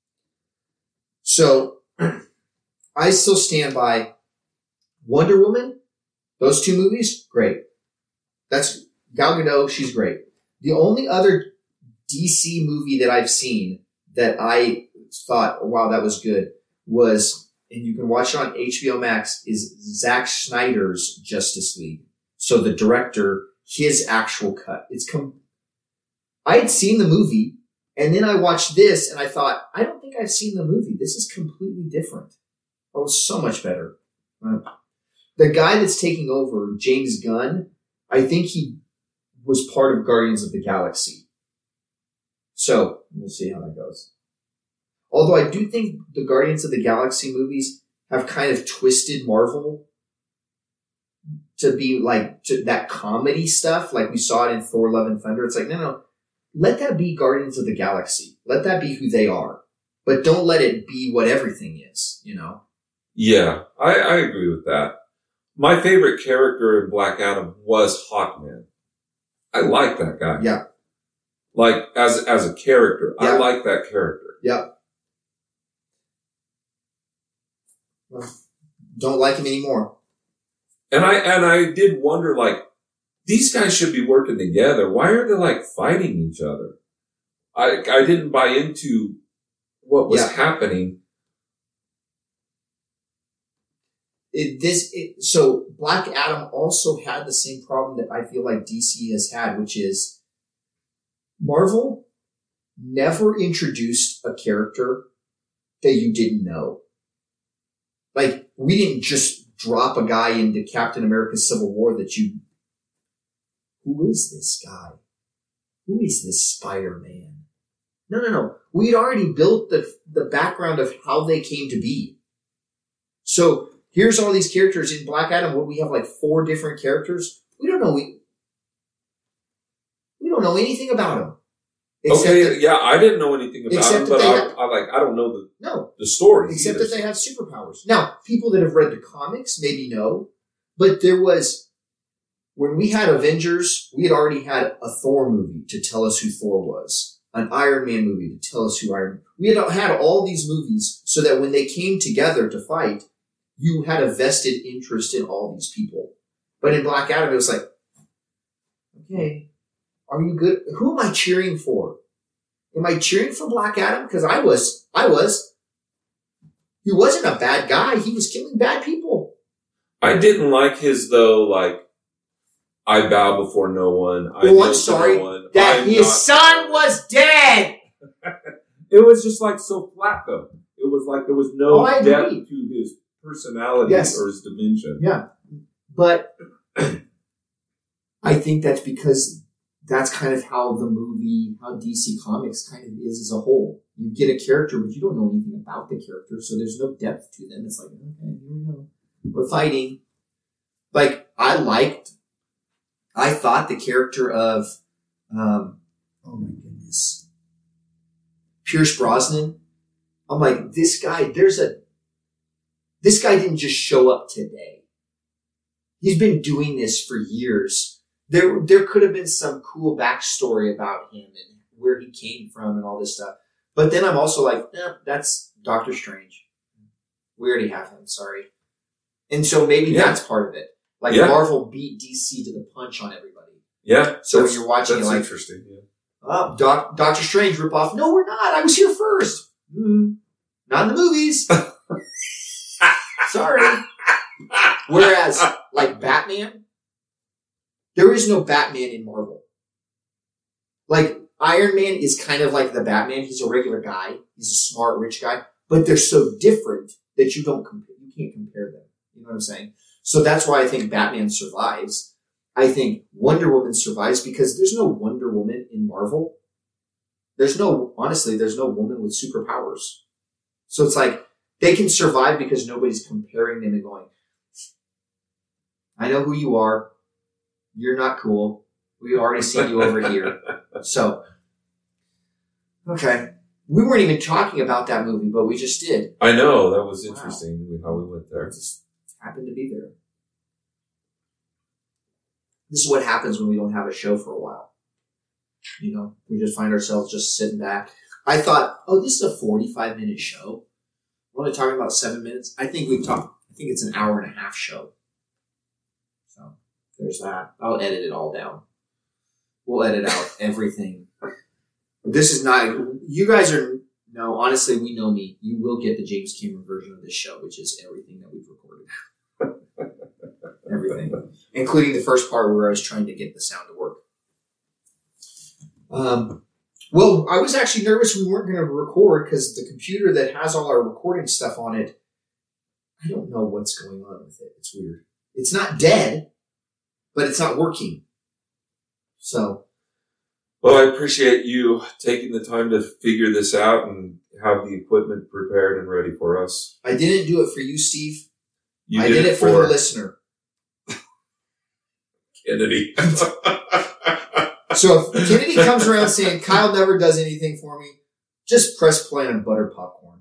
So I still stand by Wonder Woman. Those two movies, great. That's Gal Gadot. She's great. The only other D C movie that I've seen that I thought, wow, that was good was, and you can watch it on H B O Max, is Zack Snyder's Justice League. So the director, his actual cut. It's com- I had seen the movie, and then I watched this, and I thought, I don't think I've seen the movie. This is completely different. Oh, it's so much better. Uh, the guy that's taking over, James Gunn, I think he was part of Guardians of the Galaxy. So, we'll see how that goes. Although I do think the Guardians of the Galaxy movies have kind of twisted Marvel to be like to that comedy stuff, like we saw it in Thor: Love and Thunder. It's like, no, no, let that be Guardians of the Galaxy. Let that be who they are. But don't let it be what everything is, you know? Yeah, I, I agree with that. My favorite character in Black Adam was Hawkman. I like that guy. Yeah. Like, as as a character. Yeah. I like that character. Yeah. Well, don't like him anymore. And I and I did wonder, like, these guys should be working together. Why are they, like, fighting each other? I I didn't buy into what was yeah. happening. It, this it, so Black Adam also had the same problem that I feel like D C has had, which is Marvel never introduced a character that you didn't know. Like, we didn't just drop a guy into Captain America Civil War that you, who is this guy? Who is this Spider-Man? No, no, no. We'd already built the, the background of how they came to be. So here's all these characters in Black Adam where we have like four different characters. We don't know, we, we don't know anything about them. Okay, that, yeah, I didn't know anything about them, but I, have, I like I don't know the no the story. Except either. that they have superpowers. Now, people that have read the comics maybe know, but there was when we had Avengers, we had already had a Thor movie to tell us who Thor was, an Iron Man movie to tell us who Iron Man. We had had all these movies so that when they came together to fight, you had a vested interest in all these people. But in Black Adam, it was like, Okay. Are you good? Who am I cheering for? Am I cheering for Black Adam? Because I was. I was. He wasn't a bad guy. He was killing bad people. I didn't like his, though, like, I bow before no one. I Well, I'm kneel to sorry no one. that I'm his not- son was dead. It was just like so flat, though. It was like there was no Oh, I depth agree. to his personality Yes. or his dimension. Yeah. But I think that's because that's kind of how the movie, how D C Comics kind of is as a whole. You get a character, but you don't know anything about the character, so there's no depth to them. It's like, okay, here we go. We're fighting. Like, I liked, I thought the character of, um, oh my goodness, Pierce Brosnan. I'm like, this guy, there's a, this guy didn't just show up today. He's been doing this for years. There, there could have been some cool backstory about him and where he came from and all this stuff. But then I'm also like, eh, that's Doctor Strange. We already have him, sorry. And so maybe Yeah. that's part of it. Like Yeah. Marvel beat D C to the punch on everybody. Yeah. So when that's- you're watching, that's you're like, interesting. Yeah. oh, Doc, Doctor Strange ripoff. No, we're not. I was here first. Mm, not in the movies. Sorry. Whereas, like Batman, there is no Batman in Marvel. Like, Iron Man is kind of like the Batman. He's a regular guy. He's a smart, rich guy. But they're so different that you don't compare, you can't compare them. You know what I'm saying? So that's why I think Batman survives. I think Wonder Woman survives because there's no Wonder Woman in Marvel. There's no, honestly, there's no woman with superpowers. So it's like, they can survive because nobody's comparing them and going, I know who you are. You're not cool. We've already seen you over here. So, okay. We weren't even talking about that movie, but we just did. I know. That was interesting wow. how we went there. It just happened to be there. This is what happens when we don't have a show for a while. You know, we just find ourselves just sitting back. I thought, oh, this is a forty-five minute show. We're only talking about seven minutes. I think we've talked, I think it's an hour and a half show. So there's that. I'll edit it all down. We'll edit out everything. This is not, you guys are, no, honestly, we know me. You will get the James Cameron version of this show, which is everything that we've recorded. Everything. Including the first part where I was trying to get the sound to work. Um, well, I was actually nervous we weren't going to record because the computer that has all our recording stuff on it, I don't know what's going on with it. It's weird. It's not dead, but it's not working. So. Well, I appreciate you taking the time to figure this out and have the equipment prepared and ready for us. I didn't do it for you, Steve. You I did, did it for, for the listener. Kennedy. So if Kennedy comes around saying, Kyle never does anything for me, just press play on butter popcorn.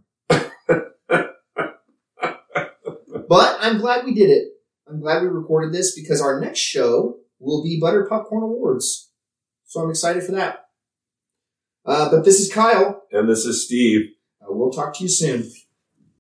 But I'm glad we did it. I'm glad we recorded this because our next show will be Butter Popcorn Awards. So I'm excited for that. Uh, but this is Kyle. And this is Steve. Uh, we'll talk to you soon.